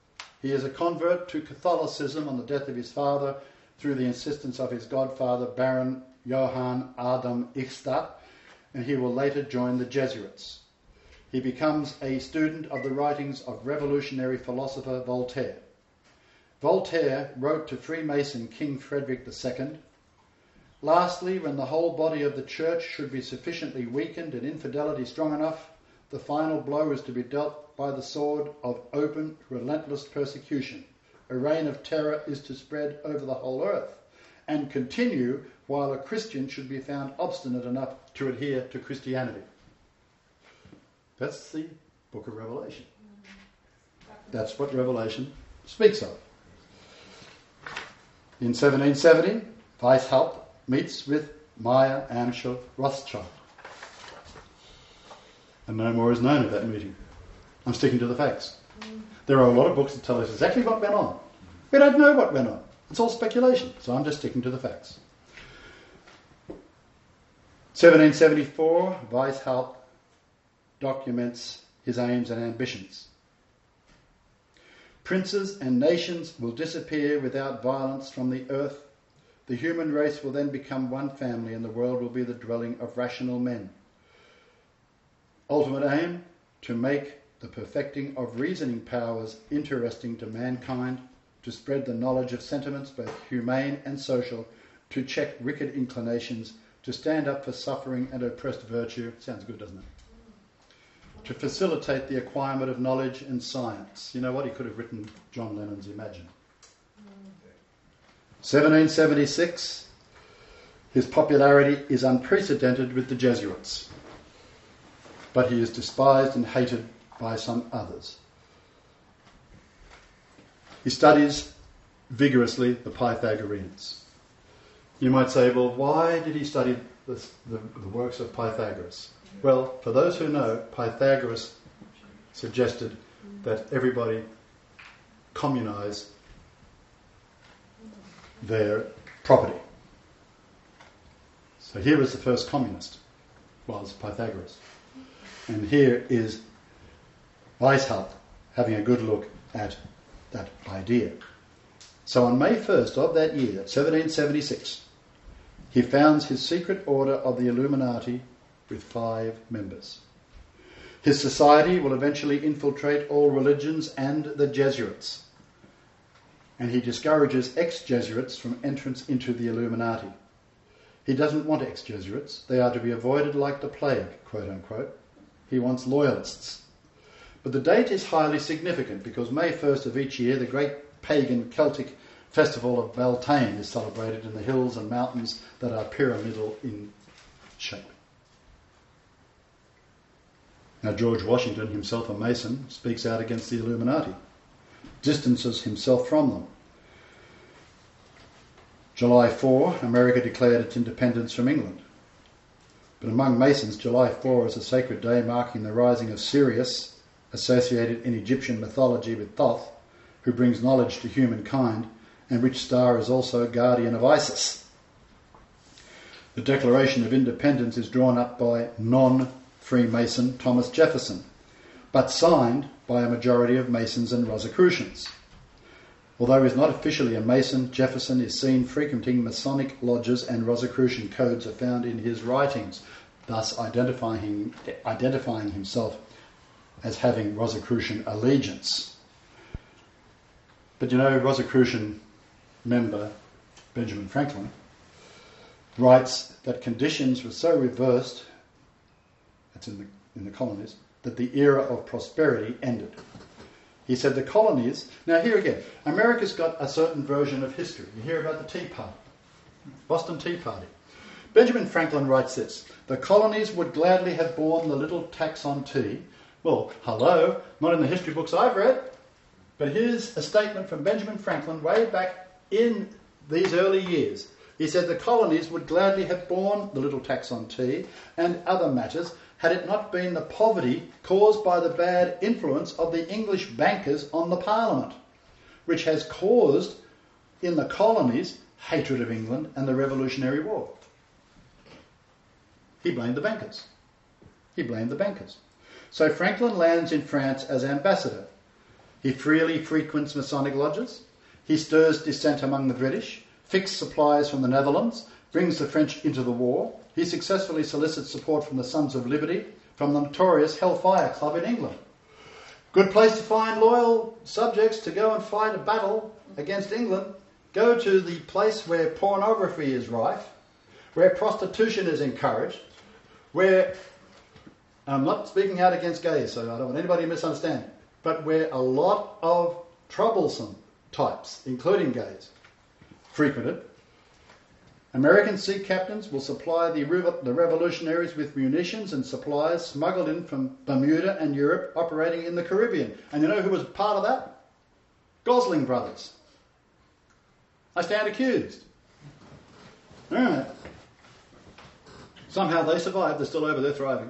He is a convert to Catholicism on the death of his father through the insistence of his godfather, Baron Johann Adam Ichstadt, and he will later join the Jesuits. He becomes a student of the writings of revolutionary philosopher Voltaire. Voltaire wrote to Freemason King Frederick II, "Lastly, when the whole body of the church should be sufficiently weakened and infidelity strong enough, the final blow is to be dealt by the sword of open, relentless persecution. A reign of terror is to spread over the whole earth and continue while a Christian should be found obstinate enough to adhere to Christianity." That's the book of Revelation. That's what Revelation speaks of. In 1770, Weishaupt meets with Meyer Amschel Rothschild. And no more is known of that meeting. I'm sticking to the facts. There are a lot of books that tell us exactly what went on. We don't know what went on. It's all speculation, so I'm just sticking to the facts. 1774, Weishaupt documents his aims and ambitions. "Princes and nations will disappear without violence from the earth. The human race will then become one family and the world will be the dwelling of rational men. Ultimate aim, to make the perfecting of reasoning powers interesting to mankind, to spread the knowledge of sentiments both humane and social, to check wicked inclinations, to stand up for suffering and oppressed virtue." Sounds good, doesn't it? "To facilitate the acquirement of knowledge and science." You know what? He could have written John Lennon's Imagine. 1776, his popularity is unprecedented with the Jesuits, but he is despised and hated by some others. He studies vigorously the Pythagoreans. You might say, well, why did he study the works of Pythagoras? Well, for those who know, Pythagoras suggested that everybody communise their property. So here is the first communist, was Pythagoras. And here is Weishaupt having a good look at that idea. So on May 1st of that year, 1776, he founds his secret order of the Illuminati with 5 members. His society will eventually infiltrate all religions and the Jesuits, and he discourages ex-Jesuits from entrance into the Illuminati. He doesn't want ex-Jesuits. They are to be avoided like the plague, quote unquote. He wants loyalists. But the date is highly significant because May 1st of each year, the great pagan Celtic festival of Beltane is celebrated in the hills and mountains that are pyramidal in shape. Now George Washington, himself a Mason, speaks out against the Illuminati, distances himself from them. July 4, America declared its independence from England. But among Masons, July 4 is a sacred day marking the rising of Sirius, associated in Egyptian mythology with Thoth, who brings knowledge to humankind, and which star is also guardian of Isis. The Declaration of Independence is drawn up by non-Freemason Thomas Jefferson, but signed by a majority of Masons and Rosicrucians. Although he is not officially a Mason, Jefferson is seen frequenting Masonic lodges and Rosicrucian codes are found in his writings, thus identifying himself as having Rosicrucian allegiance. But you know, Rosicrucian member Benjamin Franklin writes that conditions were so reversed, that's in the colonies, that the era of prosperity ended. He said the colonies... Now here again, America's got a certain version of history. You hear about the Tea Party, Boston Tea Party. Benjamin Franklin writes this: "The colonies would gladly have borne the little tax on tea." Well, hello, not in the history books I've read. But here's a statement from Benjamin Franklin way back in these early years. He said the colonies would gladly have borne the little tax on tea and other matters had it not been the poverty caused by the bad influence of the English bankers on the Parliament, which has caused in the colonies hatred of England and the Revolutionary War. He blamed the bankers. He blamed the bankers. So Franklin lands in France as ambassador. He freely frequents Masonic lodges. He stirs dissent among the British, fixed supplies from the Netherlands, brings the French into the war. He successfully solicits support from the Sons of Liberty, from the notorious Hellfire Club in England. Good place to find loyal subjects to go and fight a battle against England. Go to the place where pornography is rife, where prostitution is encouraged, where, I'm not speaking out against gays, so I don't want anybody to misunderstand, but where a lot of troublesome types, including gays, frequented. American sea captains will supply the revolutionaries with munitions and supplies smuggled in from Bermuda and Europe, operating in the Caribbean. And you know who was part of that? Gosling brothers. I stand accused. All right. Somehow they survived. They're still over there thriving.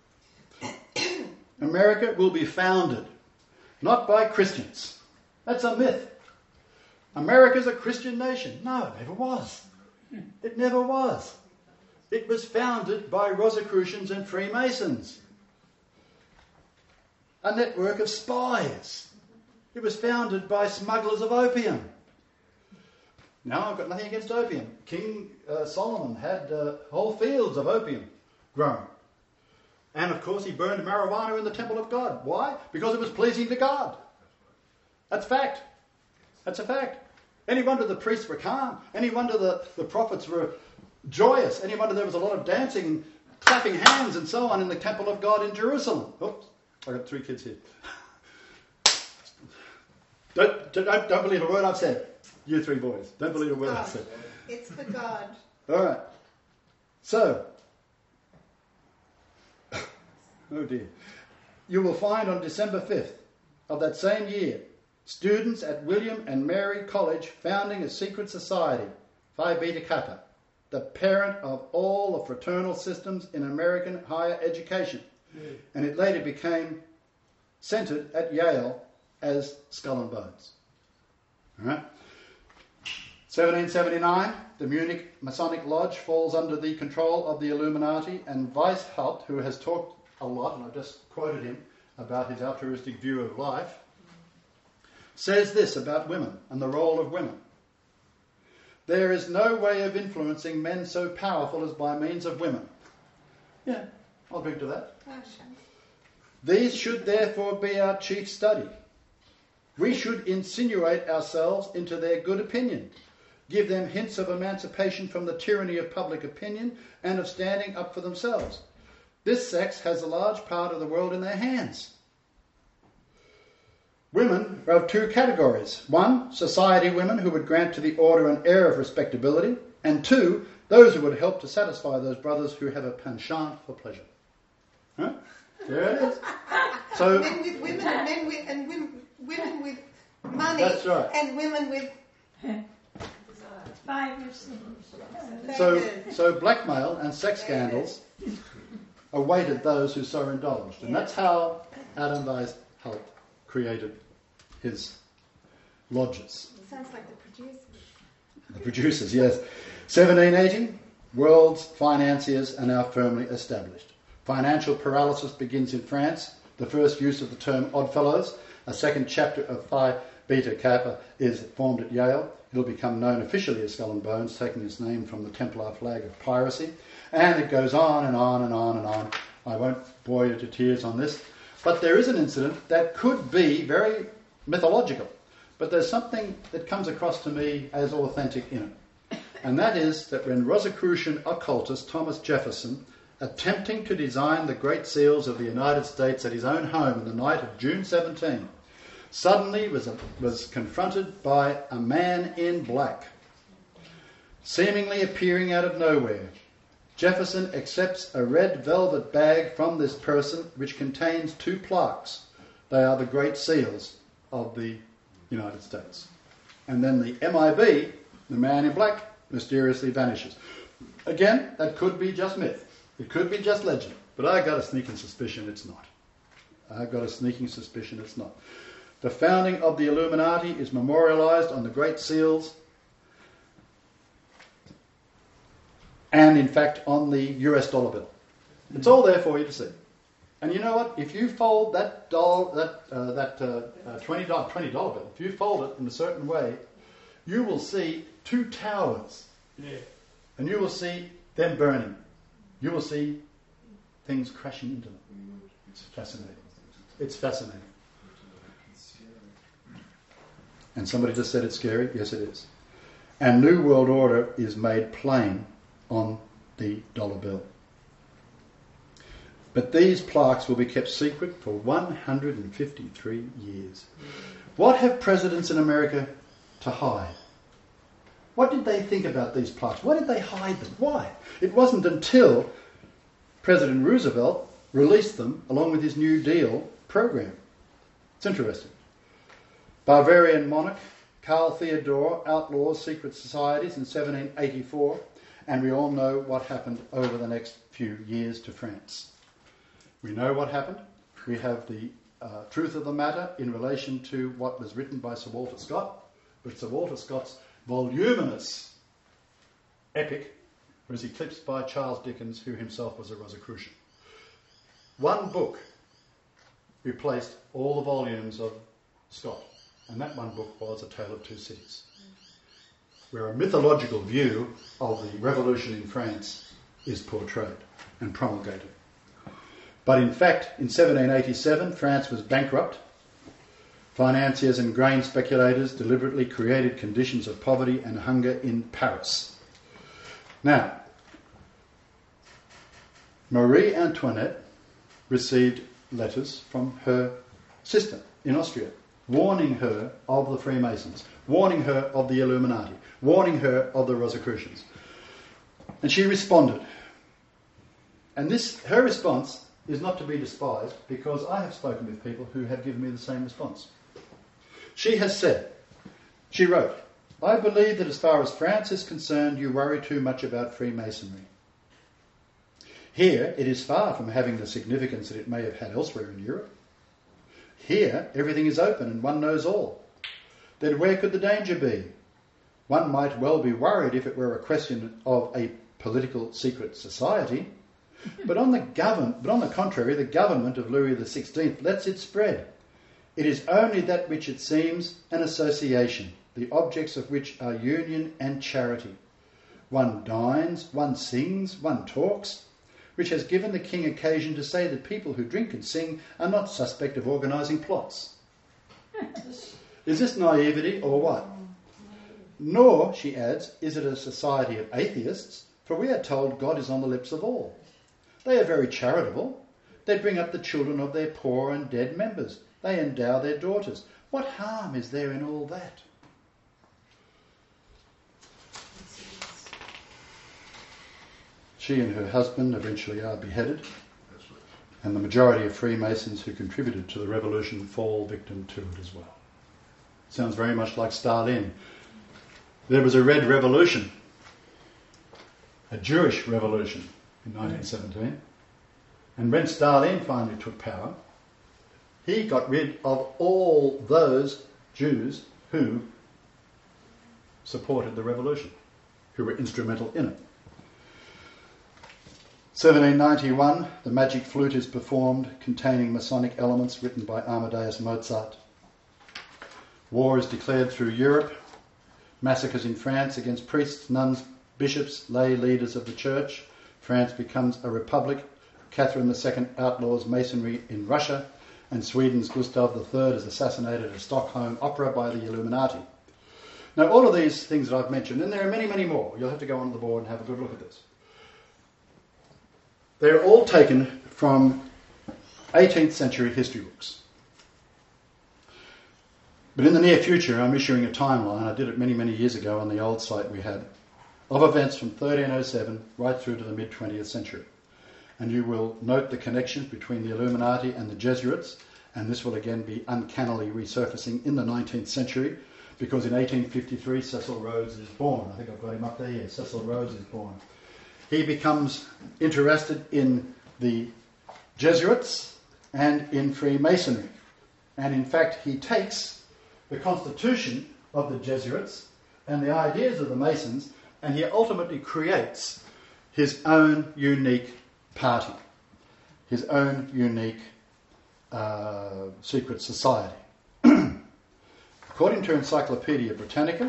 America will be founded not by Christians. That's a myth. America's a Christian nation. No, it never was. It never was. It was founded by Rosicrucians and Freemasons. A network of spies. It was founded by smugglers of opium. Now, I've got nothing against opium. King Solomon had whole fields of opium grown. And of course he burned marijuana in the temple of God. Why? Because it was pleasing to God. That's fact. That's a fact. Any wonder the priests were calm? Any wonder the prophets were joyous? Any wonder there was a lot of dancing and clapping hands and so on in the temple of God in Jerusalem? Oops, I've got 3 kids here. Don't believe a word I've said. You 3 boys, don't believe a word I've said. It's for God. All right. So, oh dear. You will find on December 5th of that same year, students at William and Mary College founding a secret society, Phi Beta Kappa, the parent of all the fraternal systems in American higher education. And it later became centred at Yale as Skull and Bones. All right. 1779, the Munich Masonic Lodge falls under the control of the Illuminati, and Weishaupt, who has talked a lot, and I just quoted him about his altruistic view of life, says this about women and the role of women. There is no way of influencing men so powerful as by means of women. Yeah, I'll drink to that. These should therefore be our chief study. We should insinuate ourselves into their good opinion, give them hints of emancipation from the tyranny of public opinion and of standing up for themselves. This sex has a large part of the world in their hands. Women are of 2 categories. 1, society women who would grant to the order an air of respectability, and 2, those who would help to satisfy those brothers who have a penchant for pleasure. Huh? There it is. So, men with women and women with money. That's right. And women with... So blackmail and sex scandals awaited those who so indulged. And that's how Adam Weishaupt created his lodges. Sounds like the producers. The producers, yes. 1780, world's financiers are now firmly established. Financial paralysis begins in France. The first use of the term oddfellows. A second chapter of Phi Beta Kappa is formed at Yale. It'll become known officially as Skull and Bones, taking its name from the Templar flag of piracy. And it goes on and on and on and on. I won't bore you to tears on this. But there is an incident that could be very mythological. But there's something that comes across to me as authentic in it. And that is that when Rosicrucian occultist Thomas Jefferson, attempting to design the Great Seals of the United States at his own home in the night of June 17, suddenly was confronted by a man in black, seemingly appearing out of nowhere. Jefferson accepts a red velvet bag from this person which contains 2 plaques. They are the Great Seals of the United States. And then the MIB, the man in black, mysteriously vanishes. Again, that could be just myth. It could be just legend. But I've got a sneaking suspicion it's not. The founding of the Illuminati is memorialised on the Great Seals and, in fact, on the US dollar bill. It's all there for you to see. And you know what? If you fold that $20 bill, if you fold it in a certain way, you will see two towers. Yeah. And you will see them burning. You will see things crashing into them. It's fascinating. It's fascinating. And somebody just said it's scary. Yes, it is. And New World Order is made plain on the dollar bill. But these plaques will be kept secret for 153 years. What have presidents in America to hide? What did they think about these plaques? Why did they hide them? Why? It wasn't until President Roosevelt released them along with his New Deal program. It's interesting. Bavarian monarch Karl Theodor outlaws secret societies in 1784, and we all know what happened over the next few years to France. We know what happened. We have the truth of the matter in relation to what was written by Sir Walter Scott, but Sir Walter Scott's voluminous epic was eclipsed by Charles Dickens, who himself was a Rosicrucian. One book replaced all the volumes of Scott, and that one book was A Tale of Two Cities, where a mythological view of the revolution in France is portrayed and promulgated. But in fact, in 1787, France was bankrupt. Financiers and grain speculators deliberately created conditions of poverty and hunger in Paris. Now, Marie Antoinette received letters from her sister in Austria, warning her of the Freemasons, warning her of the Illuminati, warning her of the Rosicrucians. And she responded. And her response is not to be despised, because I have spoken with people who have given me the same response. She has said, she wrote, "I believe that as far as France is concerned, you worry too much about Freemasonry. Here, it is far from having the significance that it may have had elsewhere in Europe. Here, everything is open and one knows all. Then where could the danger be? One might well be worried if it were a question of a political secret society. But on the contrary, the government of Louis XVI lets it spread. It is only that which it seems an association, the objects of which are union and charity. One dines, one sings, one talks, which has given the king occasion to say that people who drink and sing are not suspect of organising plots." Is this naivety or what? Nor, she adds, is it a society of atheists, for we are told God is on the lips of all. They are very charitable. They bring up the children of their poor and dead members. They endow their daughters. What harm is there in all that? She and her husband eventually are beheaded, and the majority of Freemasons who contributed to the revolution fall victim to it as well. Sounds very much like Stalin. There was a Red Revolution, a Jewish revolution in 1917, and when Stalin finally took power, he got rid of all those Jews who supported the revolution, who were instrumental in it. 1791, the Magic Flute is performed, containing Masonic elements written by Amadeus Mozart. War is declared through Europe. Massacres in France against priests, nuns, bishops, lay leaders of the church. France becomes a republic. Catherine II outlaws masonry in Russia, and Sweden's Gustav III is assassinated at a Stockholm opera by the Illuminati. Now, all of these things that I've mentioned, and there are many, many more. You'll have to go onto the board and have a good look at this. They're all taken from 18th century history books. But in the near future, I'm issuing a timeline, I did it many, many years ago on the old site we had, of events from 1307 right through to the mid-20th century. And you will note the connections between the Illuminati and the Jesuits, and this will again be uncannily resurfacing in the 19th century, because in 1853 Cecil Rhodes is born. I think I've got him up there, yes, Cecil Rhodes is born. He becomes interested in the Jesuits and in Freemasonry. And in fact, he takes the constitution of the Jesuits and the ideas of the Masons, and he ultimately creates his own unique party. his own unique secret society. According to Encyclopaedia Britannica,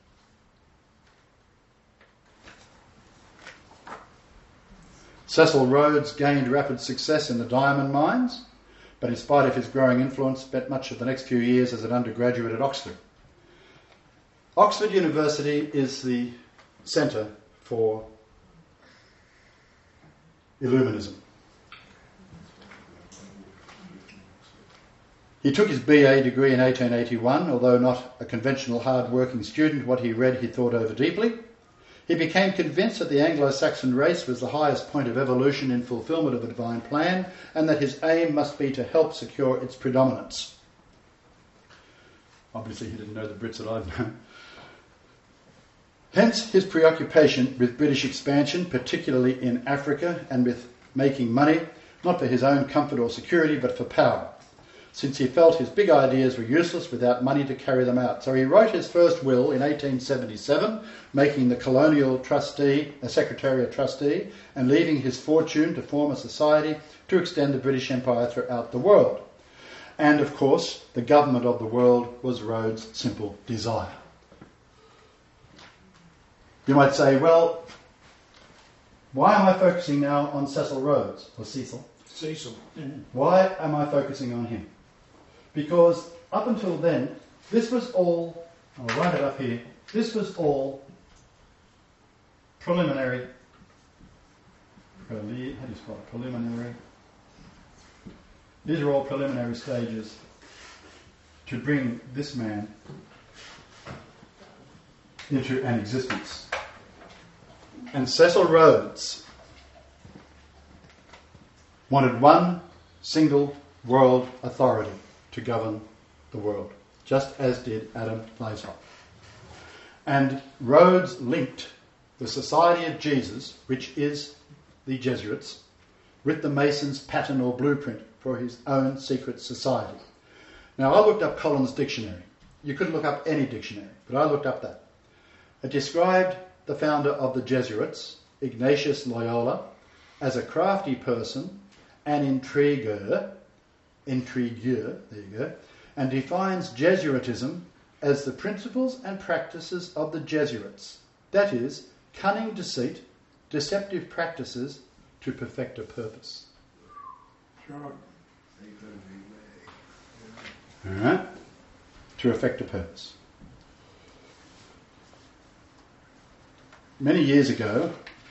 Cecil Rhodes gained rapid success in the diamond mines, but in spite of his growing influence, spent much of the next few years as an undergraduate at Oxford. Oxford University is the centre for Illuminism. He took his BA degree in 1881, although not a conventional hard-working student. What he read he thought over deeply. He became convinced that the Anglo-Saxon race was the highest point of evolution in fulfilment of a divine plan, and that his aim must be to help secure its predominance. Obviously he didn't know the Brits that I've known. Hence his preoccupation with British expansion, particularly in Africa, and with making money, not for his own comfort or security, but for power, since he felt his big ideas were useless without money to carry them out. So he wrote his first will in 1877, making the colonial trustee, a secretariat trustee, and leaving his fortune to form a society to extend the British Empire throughout the world. And of course, the government of the world was Rhodes' simple desire. You might say, well, why am I focusing now on Cecil Rhodes, or Cecil? Cecil. Why am I focusing on him? Because up until then, this was all, I'll write it up here, this was all preliminary, how do you spell it? Preliminary. These are all preliminary stages to bring this man into an existence. And Cecil Rhodes wanted one single world authority to govern the world, just as did Adam Weishaupt. And Rhodes linked the Society of Jesus, which is the Jesuits, with the Masons' pattern or blueprint for his own secret society. Now, I looked up Collins' dictionary. You could look up any dictionary, but I looked up that. It described the founder of the Jesuits, Ignatius Loyola, as a crafty person, an intriguer, there you go, and defines Jesuitism as the principles and practices of the Jesuits. That is, cunning deceit, deceptive practices to perfect a purpose. Sure. Alright? To effect a purpose. Many years ago,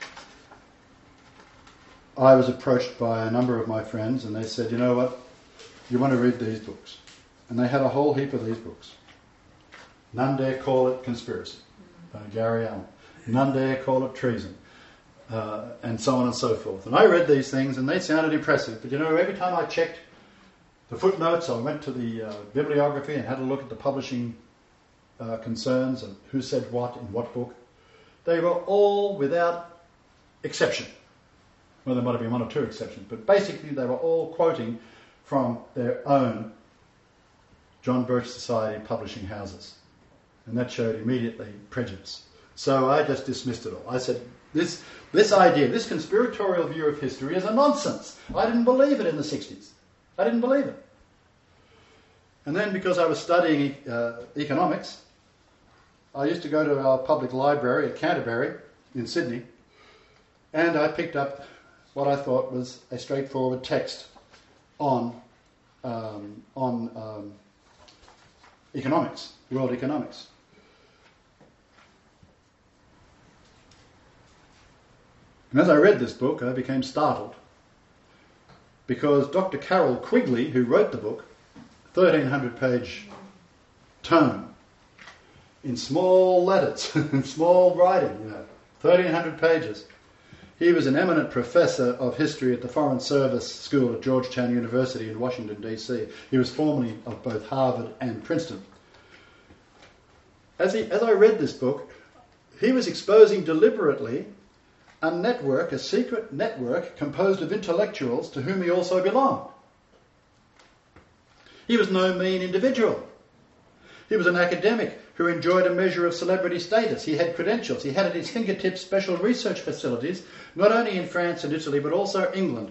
I was approached by a number of my friends and they said, you know what, you want to read these books. And they had a whole heap of these books. None dare call it conspiracy, by Gary Allen. None dare call it treason, and so on and so forth. And I read these things and they sounded impressive. But you know, every time I checked the footnotes, I went to the bibliography and had a look at the publishing concerns and who said what in what book. They were all without exception. Well, there might have been one or two exceptions, but basically they were all quoting from their own John Birch Society publishing houses. And that showed immediately prejudice. So I just dismissed it all. I said, this idea, this conspiratorial view of history is a nonsense. I didn't believe it in the 60s. I didn't believe it. And then because I was studying economics, I used to go to our public library at Canterbury in Sydney, and I picked up what I thought was a straightforward text on economics, world economics. And as I read this book, I became startled because Dr. Carroll Quigley, who wrote the book, 1,300-page tome, in small letters, in small writing, 1,300 pages. He was an eminent professor of history at the Foreign Service School at Georgetown University in Washington, D.C. He was formerly of both Harvard and Princeton. As I read this book, he was exposing deliberately a network, a secret network composed of intellectuals to whom he also belonged. He was no mean individual. He was an academic who enjoyed a measure of celebrity status. He had credentials. He had at his fingertips special research facilities, not only in France and Italy, but also England.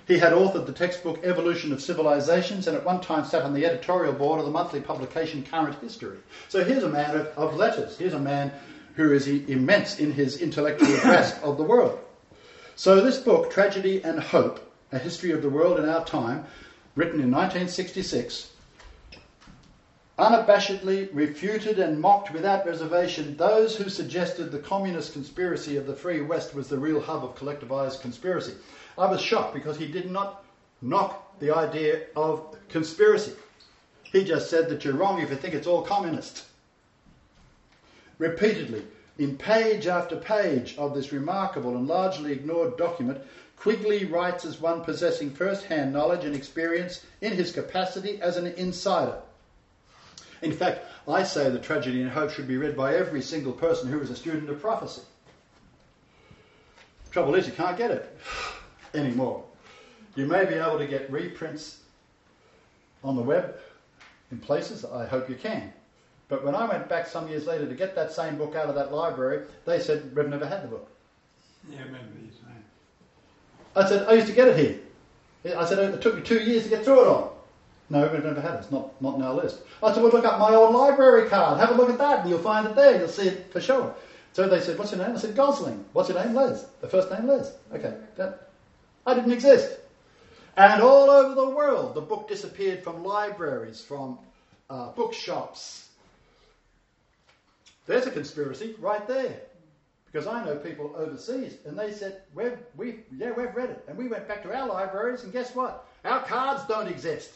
He had authored the textbook Evolution of Civilizations and at one time sat on the editorial board of the monthly publication Current History. So here's a man of letters. Here's a man who is immense in his intellectual grasp of the world. So this book, Tragedy and Hope, A History of the World in Our Time, written in 1966, unabashedly refuted and mocked without reservation those who suggested the communist conspiracy of the Free West was the real hub of collectivised conspiracy. I was shocked because he did not knock the idea of conspiracy. He just said that you're wrong if you think it's all communist. Repeatedly, in page after page of this remarkable and largely ignored document, Quigley writes as one possessing first-hand knowledge and experience in his capacity as an insider. In fact, I say that Tragedy and Hope should be read by every single person who is a student of prophecy. Trouble is, you can't get it anymore. You may be able to get reprints on the web in places. I hope you can. But when I went back some years later to get that same book out of that library, they said, we've never had the book. Yeah, I remember you saying. I said, I used to get it here. I said, it took me 2 years to get through it all. No, we've never had it. It's not in our list. I said, well, look up my old library card. Have a look at that and you'll find it there. You'll see it for sure. So they said, what's your name? I said, Gosling. What's your name? Les. The first name, Les. Okay. I didn't exist. And all over the world, the book disappeared from libraries, from bookshops. There's a conspiracy right there. Because I know people overseas, and they said, we've read it. And we went back to our libraries, and guess what? Our cards don't exist.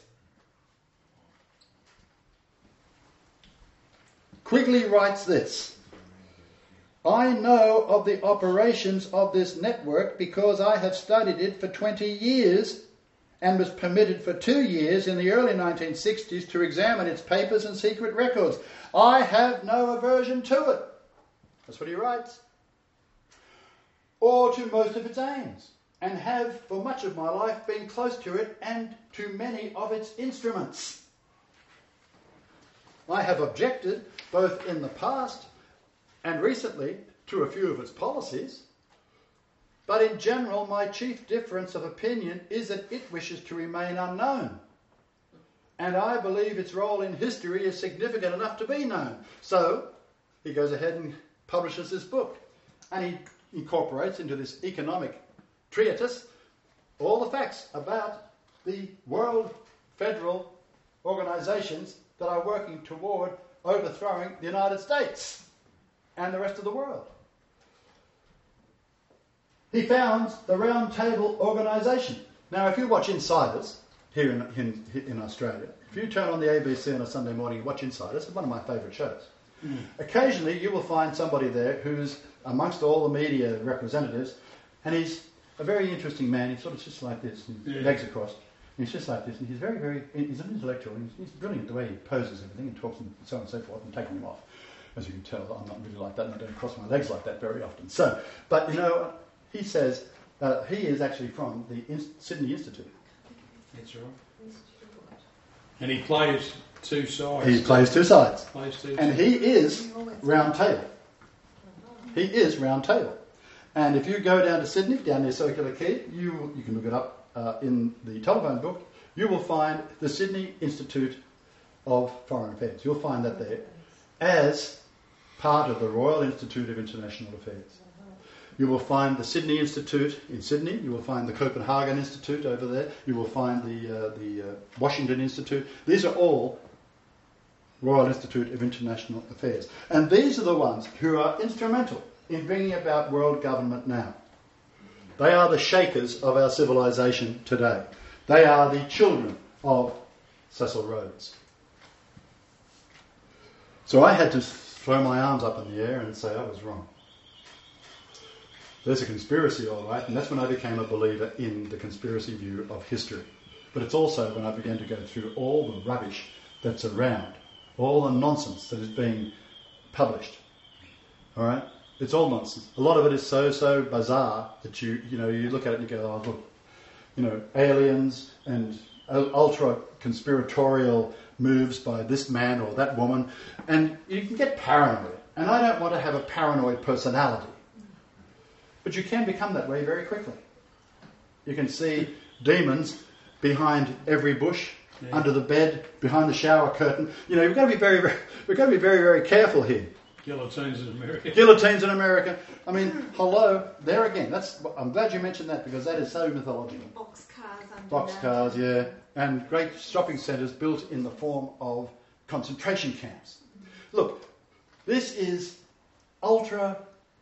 Quigley writes this: I know of the operations of this network because I have studied it for 20 years and was permitted for 2 years in the early 1960s to examine its papers and secret records. I have no aversion to it. That's what he writes. Or to most of its aims, and have for much of my life been close to it and to many of its instruments. I have objected, both in the past and recently, to a few of its policies, but in general my chief difference of opinion is that it wishes to remain unknown, and I believe its role in history is significant enough to be known. So he goes ahead and publishes this book, and he incorporates into this economic treatise all the facts about the world federal organisations that are working toward overthrowing the United States and the rest of the world. He founds the Round Table Organisation. Now, if you watch Insiders here in Australia, if you turn on the ABC on a Sunday morning and watch Insiders, it's one of my favourite shows. Occasionally you will find somebody there who's amongst all the media representatives, and he's a very interesting man. He sort of sits like this, and legs across. And he's just like this, and he's very, very, he's an intellectual, and he's brilliant the way he poses everything and talks and so on and so forth, and taking him off. As you can tell, I'm not really like that, and I don't cross my legs like that very often. So, but you know, he says he is actually from the Sydney Institute. That's right. And he plays two sides. He plays two sides. And he is Round Table. He is Round Table. And if you go down to Sydney, down near Circular Quay, you can look it up in the telephone book, you will find the Sydney Institute of Foreign Affairs. You'll find that there as part of the Royal Institute of International Affairs. You will find the Sydney Institute in Sydney. You will find the Copenhagen Institute over there. You will find the Washington Institute. These are all Royal Institute of International Affairs. And these are the ones who are instrumental in bringing about world government now. They are the shakers of our civilization today. They are the children of Cecil Rhodes. So I had to throw my arms up in the air and say I was wrong. There's a conspiracy, all right, and that's when I became a believer in the conspiracy view of history. But it's also when I began to go through all the rubbish that's around, all the nonsense that is being published. All right? It's all nonsense. A lot of it is so bizarre that you look at it and you go, oh, look, aliens and ultra conspiratorial moves by this man or that woman, and you can get paranoid. And I don't want to have a paranoid personality. But you can become that way very quickly. You can see demons behind every bush, under the bed, behind the shower curtain. You know, we've got to be very, very careful here. Guillotines in America. Guillotines in America. I mean, hello, there again. I'm glad you mentioned that because that is so mythological. Boxcars under Boxcars, yeah, and great shopping centres built in the form of concentration camps. Look, this is ultra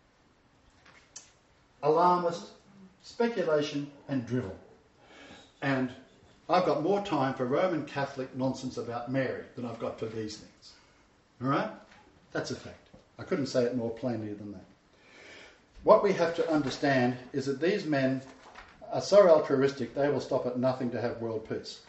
alarmist speculation and drivel. And I've got more time for Roman Catholic nonsense about Mary than I've got for these things. All right? That's a fact. I couldn't say it more plainly than that. What we have to understand is that these men are so altruistic they will stop at nothing to have world peace.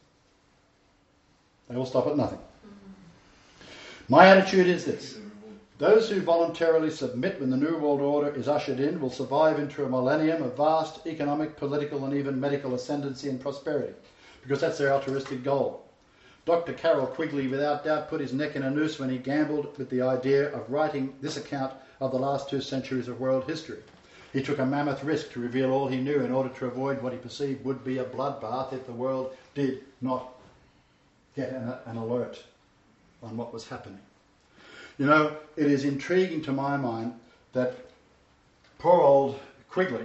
They will stop at nothing. My attitude is this. Those who voluntarily submit when the New World Order is ushered in will survive into a millennium of vast economic, political and even medical ascendancy and prosperity, because that's their altruistic goal. Dr. Carroll Quigley without doubt put his neck in a noose when he gambled with the idea of writing this account of the last 2 centuries of world history. He took a mammoth risk to reveal all he knew in order to avoid what he perceived would be a bloodbath if the world did not get an alert on what was happening. You know, it is intriguing to my mind that poor old Quigley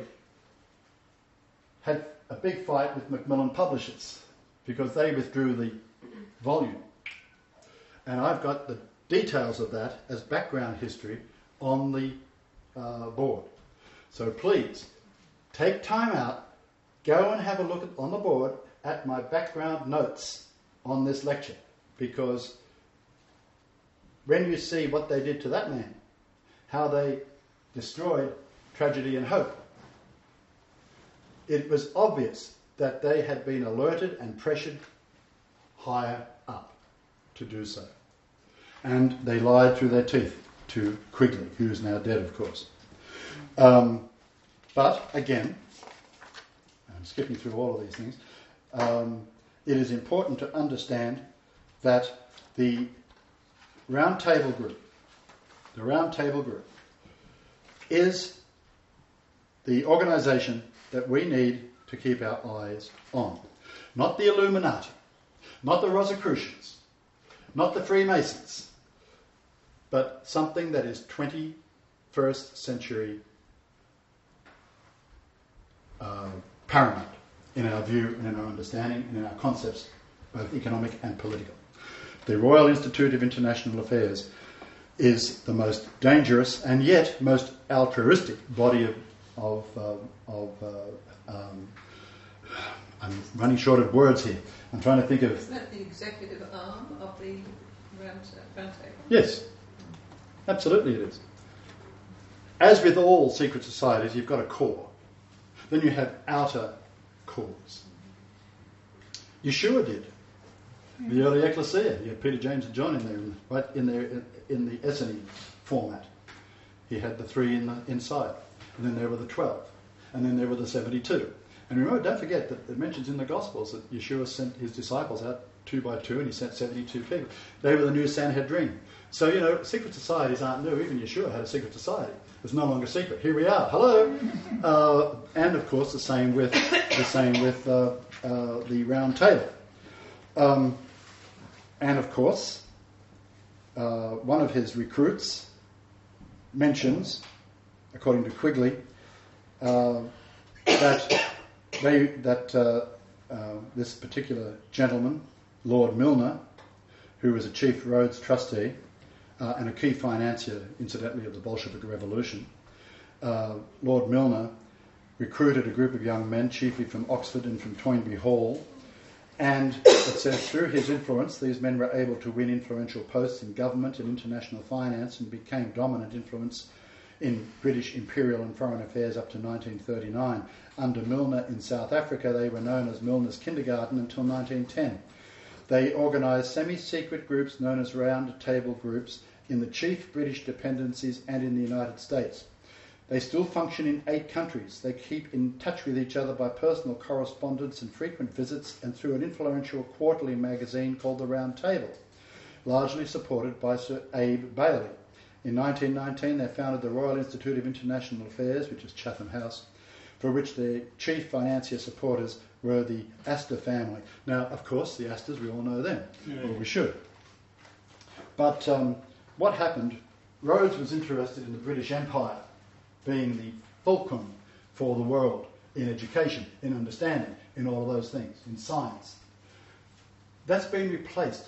had a big fight with Macmillan Publishers because they withdrew the volume. And I've got the details of that as background history on the board. So please, take time out, go and have a look on the board at my background notes on this lecture, because when you see what they did to that man, how they destroyed Tragedy and Hope, it was obvious that they had been alerted and pressured higher up to do so. And they lied through their teeth to Quigley, who is now dead, of course. But, again, I'm skipping through all of these things, it is important to understand that the Round Table Group is the organisation that we need to keep our eyes on. Not the Illuminati, not the Rosicrucians, not the Freemasons, but something that is 21st century paramount in our view and in our understanding and in our concepts, both economic and political. The Royal Institute of International Affairs is the most dangerous and yet most altruistic body of I'm running short of words here. I'm trying to think of... Isn't that the executive arm of the Round Table? Yes, absolutely it is. As with all secret societies, you've got a core. Then you have outer cores. Yeshua did. The early ecclesia. You had Peter, James and John in there, right in there in the Essene format. He had the 3 inside. And then there were the 12. And then there were the 72. And remember, don't forget that it mentions in the Gospels that Yeshua sent his disciples out 2 by 2 and he sent 72 people. They were the new Sanhedrin. So, you know, secret societies aren't new. Even Yeshua had a secret society. It's no longer secret. Here we are. Hello. And, of course, the same with the Round Table. And, of course, one of his recruits mentions, according to Quigley, that this particular gentleman, Lord Milner, who was a chief Rhodes trustee and a key financier, incidentally, of the Bolshevik Revolution, Lord Milner recruited a group of young men, chiefly from Oxford and from Toynbee Hall, and it says through his influence these men were able to win influential posts in government and international finance and became dominant influence in British imperial and foreign affairs up to 1939. Under Milner in South Africa, they were known as Milner's Kindergarten until 1910. They organised semi-secret groups known as Round Table groups in the chief British dependencies and in the United States. They still function in 8 countries. They keep in touch with each other by personal correspondence and frequent visits and through an influential quarterly magazine called The Round Table, largely supported by Sir Abe Bailey. In 1919, they founded the Royal Institute of International Affairs, which is Chatham House, for which their chief financier supporters were the Astor family. Now, of course, the Astors, we all know them, or we should. But what happened, Rhodes was interested in the British Empire being the fulcrum for the world in education, in understanding, in all of those things, in science. That's been replaced.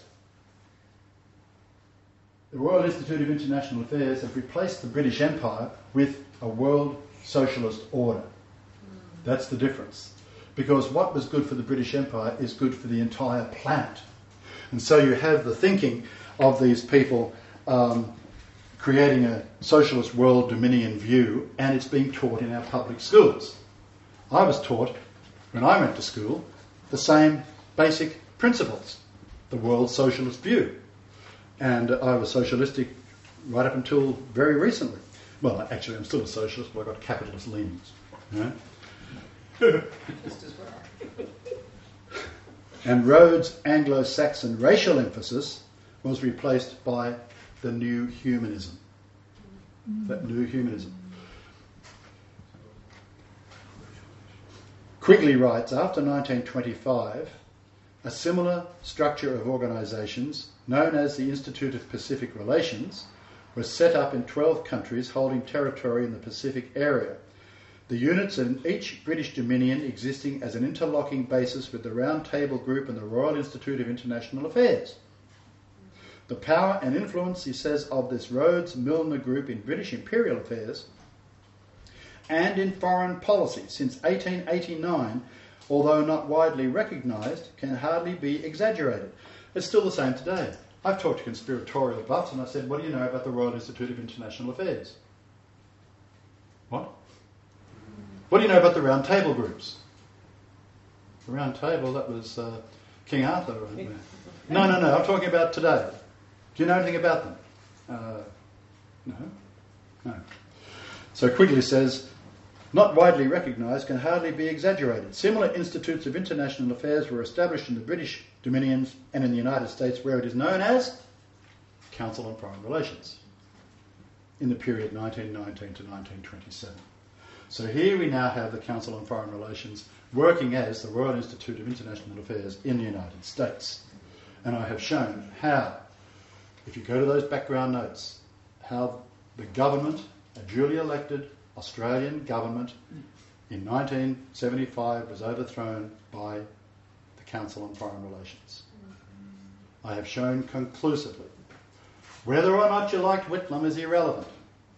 The Royal Institute of International Affairs have replaced the British Empire with a world socialist order. That's the difference. Because what was good for the British Empire is good for the entire planet. And so you have the thinking of these people creating a socialist world dominion view, and it's being taught in our public schools. I was taught, when I went to school, the same basic principles, the world socialist view. And I was socialistic right up until very recently. Well, actually, I'm still a socialist, but I've got capitalist leanings. You know? Just as well. And Rhodes' Anglo-Saxon racial emphasis was replaced by the new humanism. That new humanism. Quigley writes, after 1925, a similar structure of organisations, known as the Institute of Pacific Relations, was set up in 12 countries holding territory in the Pacific area. The units in each British Dominion existing as an interlocking basis with the Round Table Group and the Royal Institute of International Affairs. The power and influence, he says, of this Rhodes-Milner group in British imperial affairs and in foreign policy since 1889, although not widely recognised, can hardly be exaggerated. It's still the same today. I've talked to conspiratorial buffs and I said, what do you know about the Royal Institute of International Affairs? What? What do you know about the Round Table groups? The Round Table, that was King Arthur. No, I'm talking about today. Do you know anything about them? No. So Quigley says, not widely recognised, can hardly be exaggerated. Similar institutes of international affairs were established in the British Dominions and in the United States, where it is known as Council on Foreign Relations, in the period 1919 to 1927. So here we now have the Council on Foreign Relations working as the Royal Institute of International Affairs in the United States. And I have shown how, if you go to those background notes, how the government, a duly elected Australian government in 1975 was overthrown by the Council on Foreign Relations. I have shown conclusively. Whether or not you liked Whitlam is irrelevant.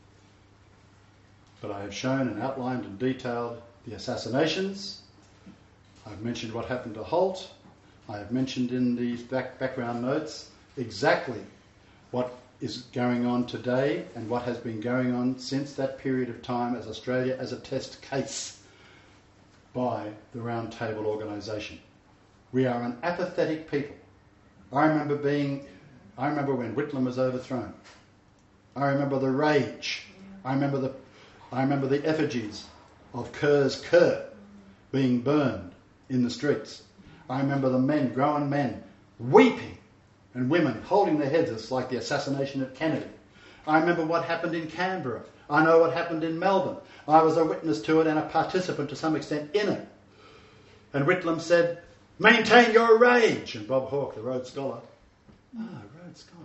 But I have shown and outlined and detailed the assassinations. I've mentioned what happened to Holt. I have mentioned in these background notes exactly what is going on today and what has been going on since that period of time as Australia as a test case by the Round Table organisation. We are an apathetic people. I remember when Whitlam was overthrown. I remember the rage. I remember the effigies of Kerr's Kerr being burned in the streets. I remember the men, grown men, weeping, and women holding their heads. It's like the assassination of Kennedy. I remember what happened in Canberra. I know what happened in Melbourne. I was a witness to it and a participant to some extent in it. And Whitlam said, maintain your rage. And Bob Hawke, the Rhodes Scholar, Rhodes Scholar,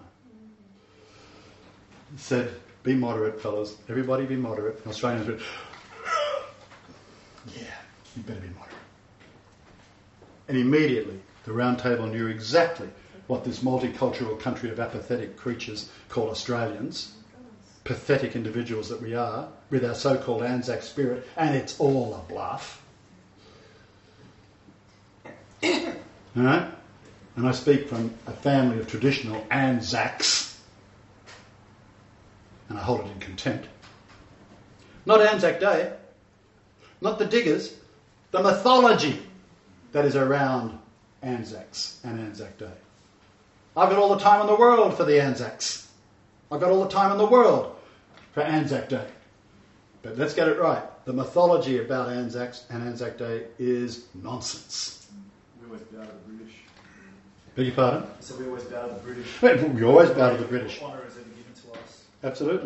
said, be moderate, fellas. Everybody be moderate. And Australians went, yeah, you better be moderate. And immediately the Round Table knew exactly what this multicultural country of apathetic creatures called Australians, pathetic individuals that we are, with our so-called Anzac spirit, and it's all a bluff. Alright? And I speak from a family of traditional Anzacs, and I hold it in contempt. Not Anzac Day, not the diggers, the mythology that is around Anzacs and Anzac Day. I've got all the time in the world for the Anzacs. I've got all the time in the world for Anzac Day. But let's get it right. The mythology about Anzacs and Anzac Day is nonsense. We always bow to the British. Beg your pardon? So we always bow to the British. We always bow to the British. Honour is ever given to us. Absolutely.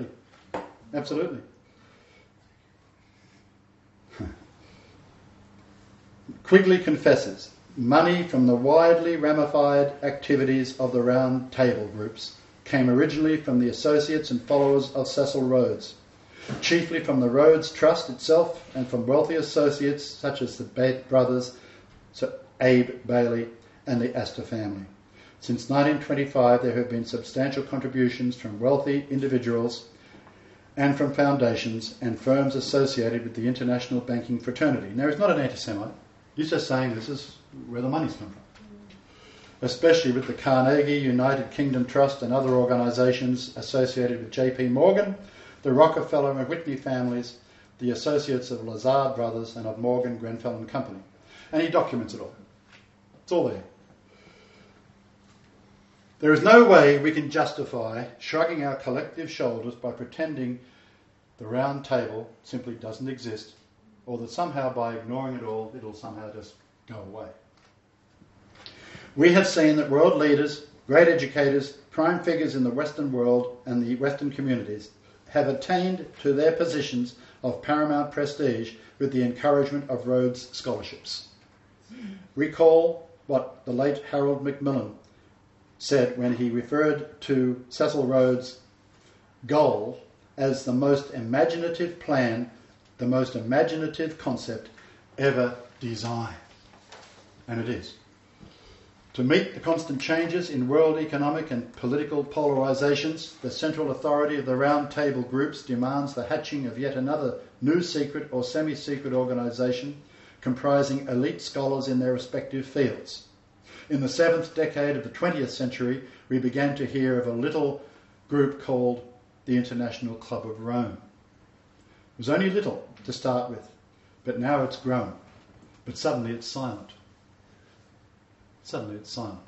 Absolutely. Quigley confesses, money from the widely ramified activities of the Round Table groups came originally from the associates and followers of Cecil Rhodes, chiefly from the Rhodes Trust itself and from wealthy associates such as the Bate brothers, Sir Abe Bailey and the Astor family. Since 1925 there have been substantial contributions from wealthy individuals and from foundations and firms associated with the international banking fraternity. Now, he's not an anti-Semite. He's just saying this is where the money's come from. Especially with the Carnegie, United Kingdom Trust and other organisations associated with J.P. Morgan, the Rockefeller and Whitney families, the associates of Lazard Brothers and of Morgan, Grenfell and Company. And he documents it all. It's all there. There is no way we can justify shrugging our collective shoulders by pretending the Round Table simply doesn't exist, or that somehow by ignoring it all, it'll somehow just go away. We have seen that world leaders, great educators, prime figures in the Western world and the Western communities have attained to their positions of paramount prestige with the encouragement of Rhodes scholarships. Recall what the late Harold Macmillan said when he referred to Cecil Rhodes' goal as the most imaginative plan, the most imaginative concept ever designed. And it is. To meet the constant changes in world economic and political polarisations, the central authority of the Round Table groups demands the hatching of yet another new secret or semi-secret organisation comprising elite scholars in their respective fields. In the 7th decade of the 20th century, we began to hear of a little group called the International Club of Rome. It was only little to start with, but now it's grown. But suddenly it's silent. Suddenly it's silent.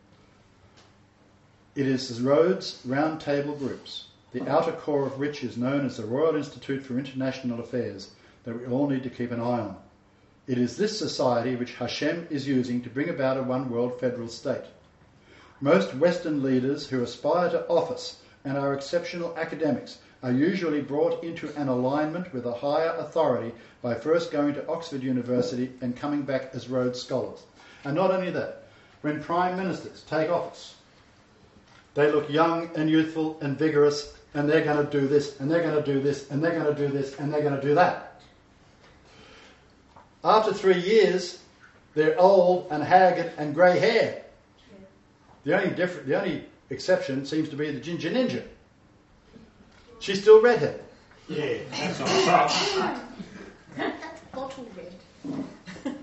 It is the Rhodes Round Table groups, the outer core of which is known as the Royal Institute for International Affairs, that we all need to keep an eye on. It is this society which Hashem is using to bring about a one-world federal state. Most Western leaders who aspire to office and are exceptional academics are usually brought into an alignment with a higher authority by first going to Oxford University and coming back as Rhodes Scholars. And not only that, when Prime Ministers take office, they look young and youthful and vigorous, and they're going to do this, and they're going to do this, and they're going to do this, and they're going to do that. After 3 years, they're old and haggard and grey hair. The only exception seems to be the Ginger Ninja. She's still redhead. Yeah, that's all right. Bottle red.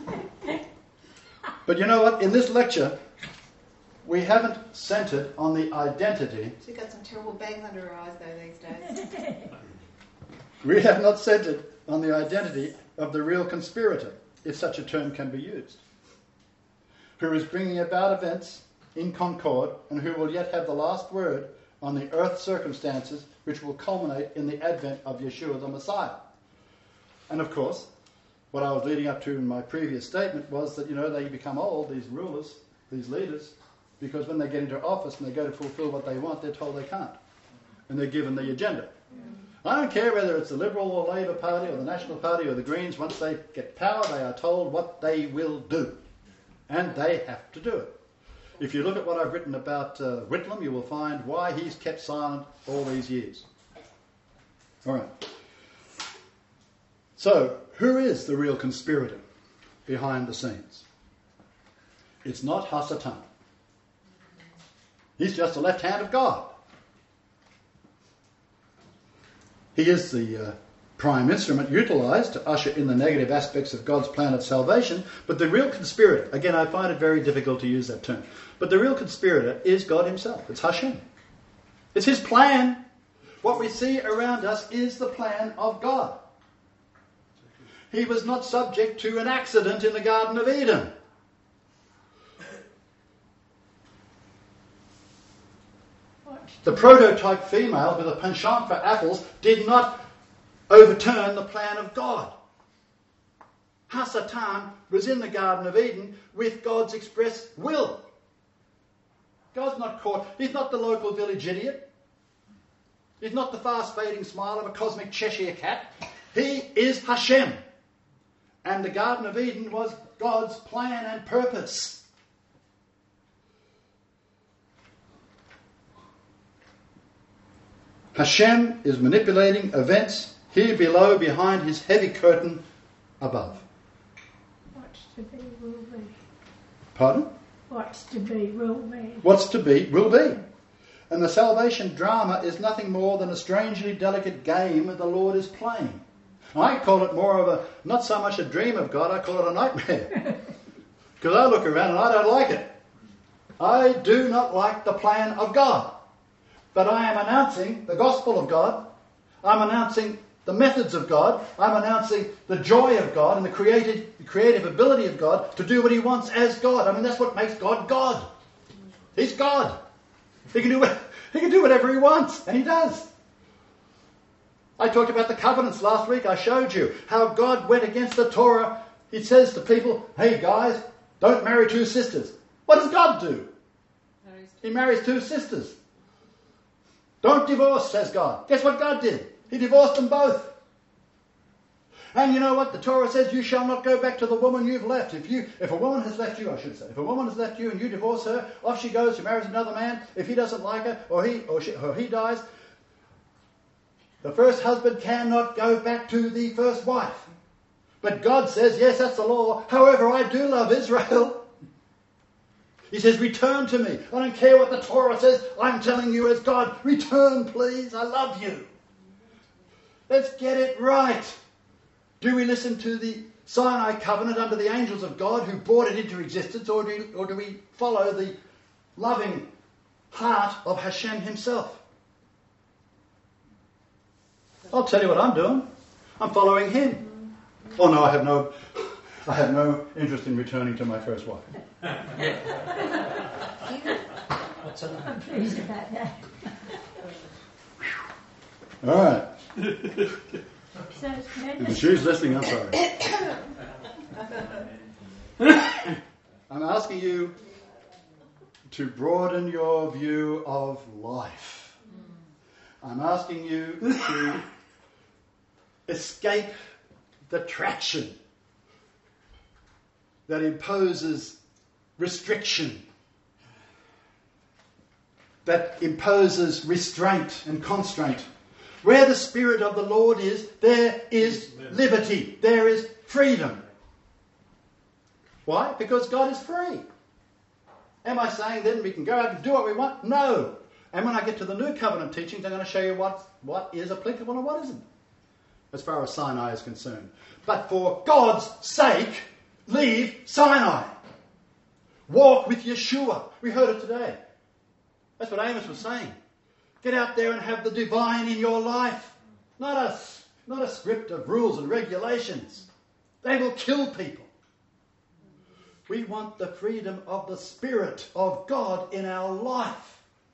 But you know what? In this lecture, we haven't centred on the identity. She's got some terrible bags under her eyes though these days. We have not centred on the identity of the real conspirator, if such a term can be used, who is bringing about events in concord and who will yet have the last word on the earth circumstances which will culminate in the advent of Yeshua the Messiah. And of course, what I was leading up to in my previous statement was that, they become old, these rulers, these leaders, because when they get into office and they go to fulfill what they want, they're told they can't. And they're given the agenda. I don't care whether it's the Liberal or Labour Party or the National Party or the Greens. Once they get power, they are told what they will do. And they have to do it. If you look at what I've written about Whitlam, you will find why he's kept silent all these years. All right. So, who is the real conspirator behind the scenes? It's not Hasatan. He's just the left hand of God. He is the prime instrument utilised to usher in the negative aspects of God's plan of salvation, but the real conspirator, again, I find it very difficult to use that term, but the real conspirator is God himself. It's Hashem. It's his plan. What we see around us is the plan of God. He was not subject to an accident in the Garden of Eden. The prototype female with a penchant for apples did not overturn the plan of God. Hasatan was in the Garden of Eden with God's express will. God's not caught. He's not the local village idiot. He's not the fast-fading smile of a cosmic Cheshire cat. He is Hashem. And the Garden of Eden was God's plan and purpose. Hashem is manipulating events here below behind his heavy curtain above. What's to be will be. Pardon? What's to be will be. What's to be will be. And the salvation drama is nothing more than a strangely delicate game that the Lord is playing. I call it more of a, not so much a dream of God, I call it a nightmare. Because I look around and I don't like it. I do not like the plan of God. But I am announcing the gospel of God. I'm announcing the methods of God. I'm announcing the joy of God and the creative ability of God to do what he wants as God. I mean, that's what makes God God. He's God. He can do whatever he wants, and he does. I talked about the covenants last week. I showed you how God went against the Torah. He says to people, hey guys, don't marry two sisters. What does God do? He marries two sisters. Don't divorce, says God. Guess what God did? He divorced them both. And you know what? The Torah says you shall not go back to the woman you've left. If a woman has left you, I should say, if a woman has left you and you divorce her, off she goes, she marries another man. If he doesn't like her or he dies, the first husband cannot go back to the first wife. But God says, yes, that's the law. However, I do love Israel. He says, return to me. I don't care what the Torah says. I'm telling you as God, return, please. I love you. Let's get it right. Do we listen to the Sinai covenant under the angels of God who brought it into existence, or do we follow the loving heart of Hashem himself? I'll tell you what I'm doing. I'm following him. Oh no, I have no interest in returning to my first wife. I'm pleased about that. All right. So, If she's listening, I'm sorry. I'm asking you to broaden your view of life. I'm asking you to escape the traction that imposes restriction, that imposes restraint and constraint. Where the Spirit of the Lord is, there is liberty. There is freedom. Why? Because God is free. Am I saying then we can go out and do what we want? No. And when I get to the New Covenant teachings, I'm going to show you what is applicable and what isn't, as far as Sinai is concerned. But for God's sake, leave Sinai. Walk with Yeshua. We heard it today. That's what Amos was saying. Get out there and have the divine in your life. Not a script of rules and regulations. They will kill people. We want the freedom of the Spirit of God in our life.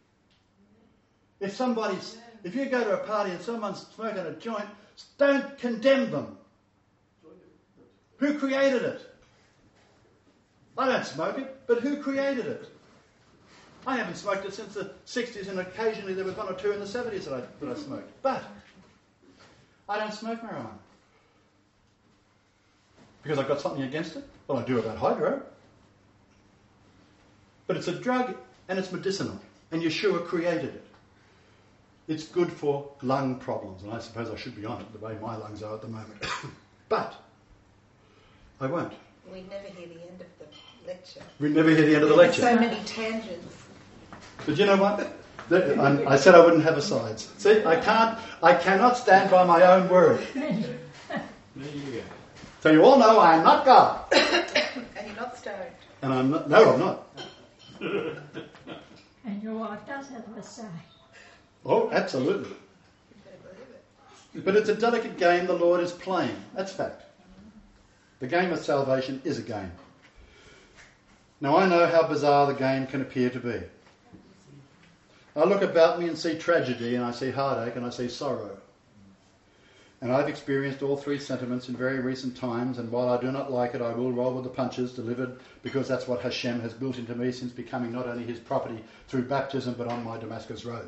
If you go to a party and someone's smoking a joint, don't condemn them. Who created it? I don't smoke it, but who created it? I haven't smoked it since the 60s, and occasionally there was one or two in the 70s that I smoked. But I don't smoke marijuana. Because I've got something against it? Well, I do about hydro. But it's a drug and it's medicinal. And Yeshua created it. It's good for lung problems. And I suppose I should be on it the way my lungs are at the moment. But I won't. We never hear the end of the lecture. We never hear the end of the lecture. So many tangents. But you know what? I said I wouldn't have asides. See, I cannot stand by my own word. There you go. So you all know I am not God. And you're not stoned. And I'm not. No, I'm not. and your wife does have a say. Oh, absolutely. But it's a delicate game the Lord is playing. That's fact. The game of salvation is a game. Now I know how bizarre the game can appear to be. I look about me and see tragedy, and I see heartache, and I see sorrow. And I've experienced all three sentiments in very recent times, and while I do not like it, I will roll with the punches delivered, because that's what Hashem has built into me since becoming not only his property through baptism, but on my Damascus road.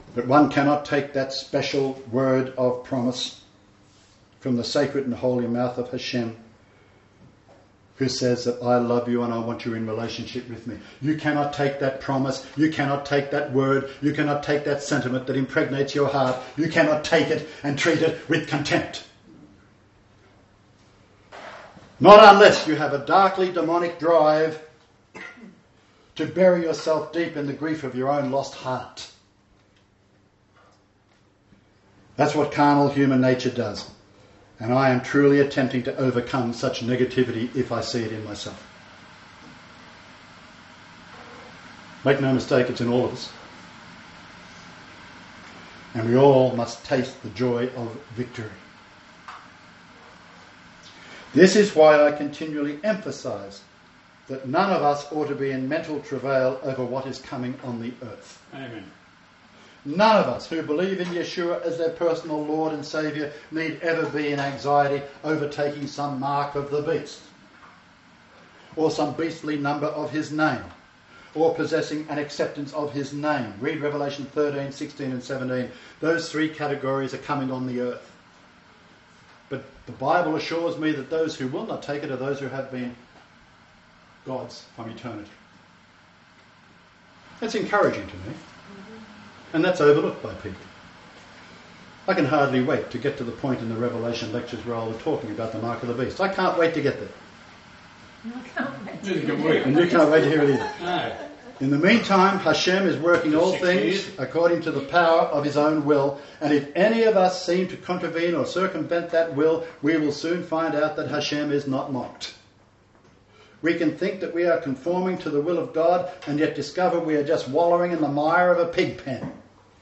But one cannot take that special word of promise from the sacred and holy mouth of Hashem, who says that I love you and I want you in relationship with me. You cannot take that promise, you cannot take that word, you cannot take that sentiment that impregnates your heart, you cannot take it and treat it with contempt. Not unless you have a darkly demonic drive to bury yourself deep in the grief of your own lost heart. That's what carnal human nature does. And I am truly attempting to overcome such negativity if I see it in myself. Make no mistake, it's in all of us. And we all must taste the joy of victory. This is why I continually emphasise that none of us ought to be in mental travail over what is coming on the earth. Amen. None of us who believe in Yeshua as their personal Lord and Saviour need ever be in anxiety over taking some mark of the beast, or some beastly number of his name, or possessing an acceptance of his name. Read Revelation 13, 16 and 17. Those three categories are coming on the earth. But the Bible assures me that those who will not take it are those who have been God's from eternity. That's encouraging to me. And that's overlooked by people. I can hardly wait to get to the point in the Revelation lectures where I'll be talking about the mark of the beast. I can't wait to get there. I can't wait Neither to can hear we. And you can't wait to hear it either. No. In the meantime, Hashem is working all 6 things years. according to the power of his own will. And if any of us seem to contravene or circumvent that will, we will soon find out that Hashem is not mocked. We can think that we are conforming to the will of God and yet discover we are just wallowing in the mire of a pig pen.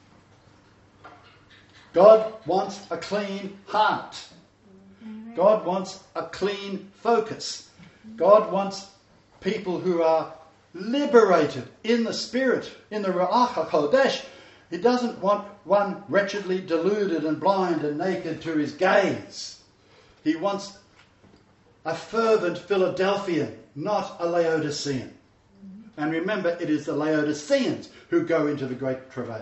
God wants a clean heart. God wants a clean focus. God wants people who are liberated in the Spirit, in the Ruach HaKodesh. He doesn't want one wretchedly deluded and blind and naked to his gaze. He wants a fervent Philadelphian, not a Laodicean. And remember, it is the Laodiceans who go into the great travail.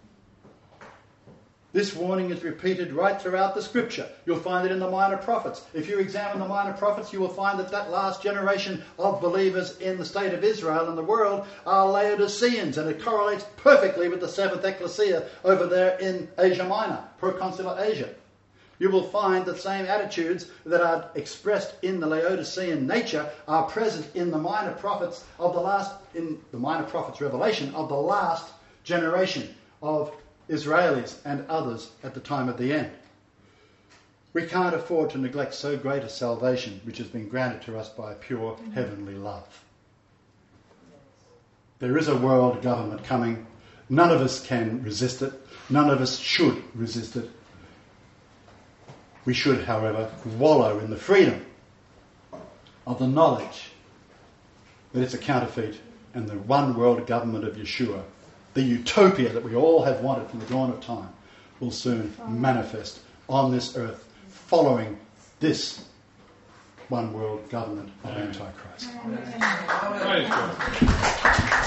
This warning is repeated right throughout the scripture. You'll find it in the minor prophets. If you examine the minor prophets, you will find that that last generation of believers in the state of Israel and the world are Laodiceans, and it correlates perfectly with the seventh ecclesia over there in Asia Minor, proconsular Asia. You will find the same attitudes that are expressed in the Laodicean nature are present in the minor prophets of the last, in the minor prophets revelation of the last generation of Israelis and others at the time of the end. We can't afford to neglect so great a salvation which has been granted to us by pure heavenly love. There is a world government coming. None of us can resist it. None of us should resist it. We should, however, wallow in the freedom of the knowledge that it's a counterfeit and the one world government of Yeshua, the utopia that we all have wanted from the dawn of time, will soon manifest on this earth following this one world government of Antichrist. Praise God.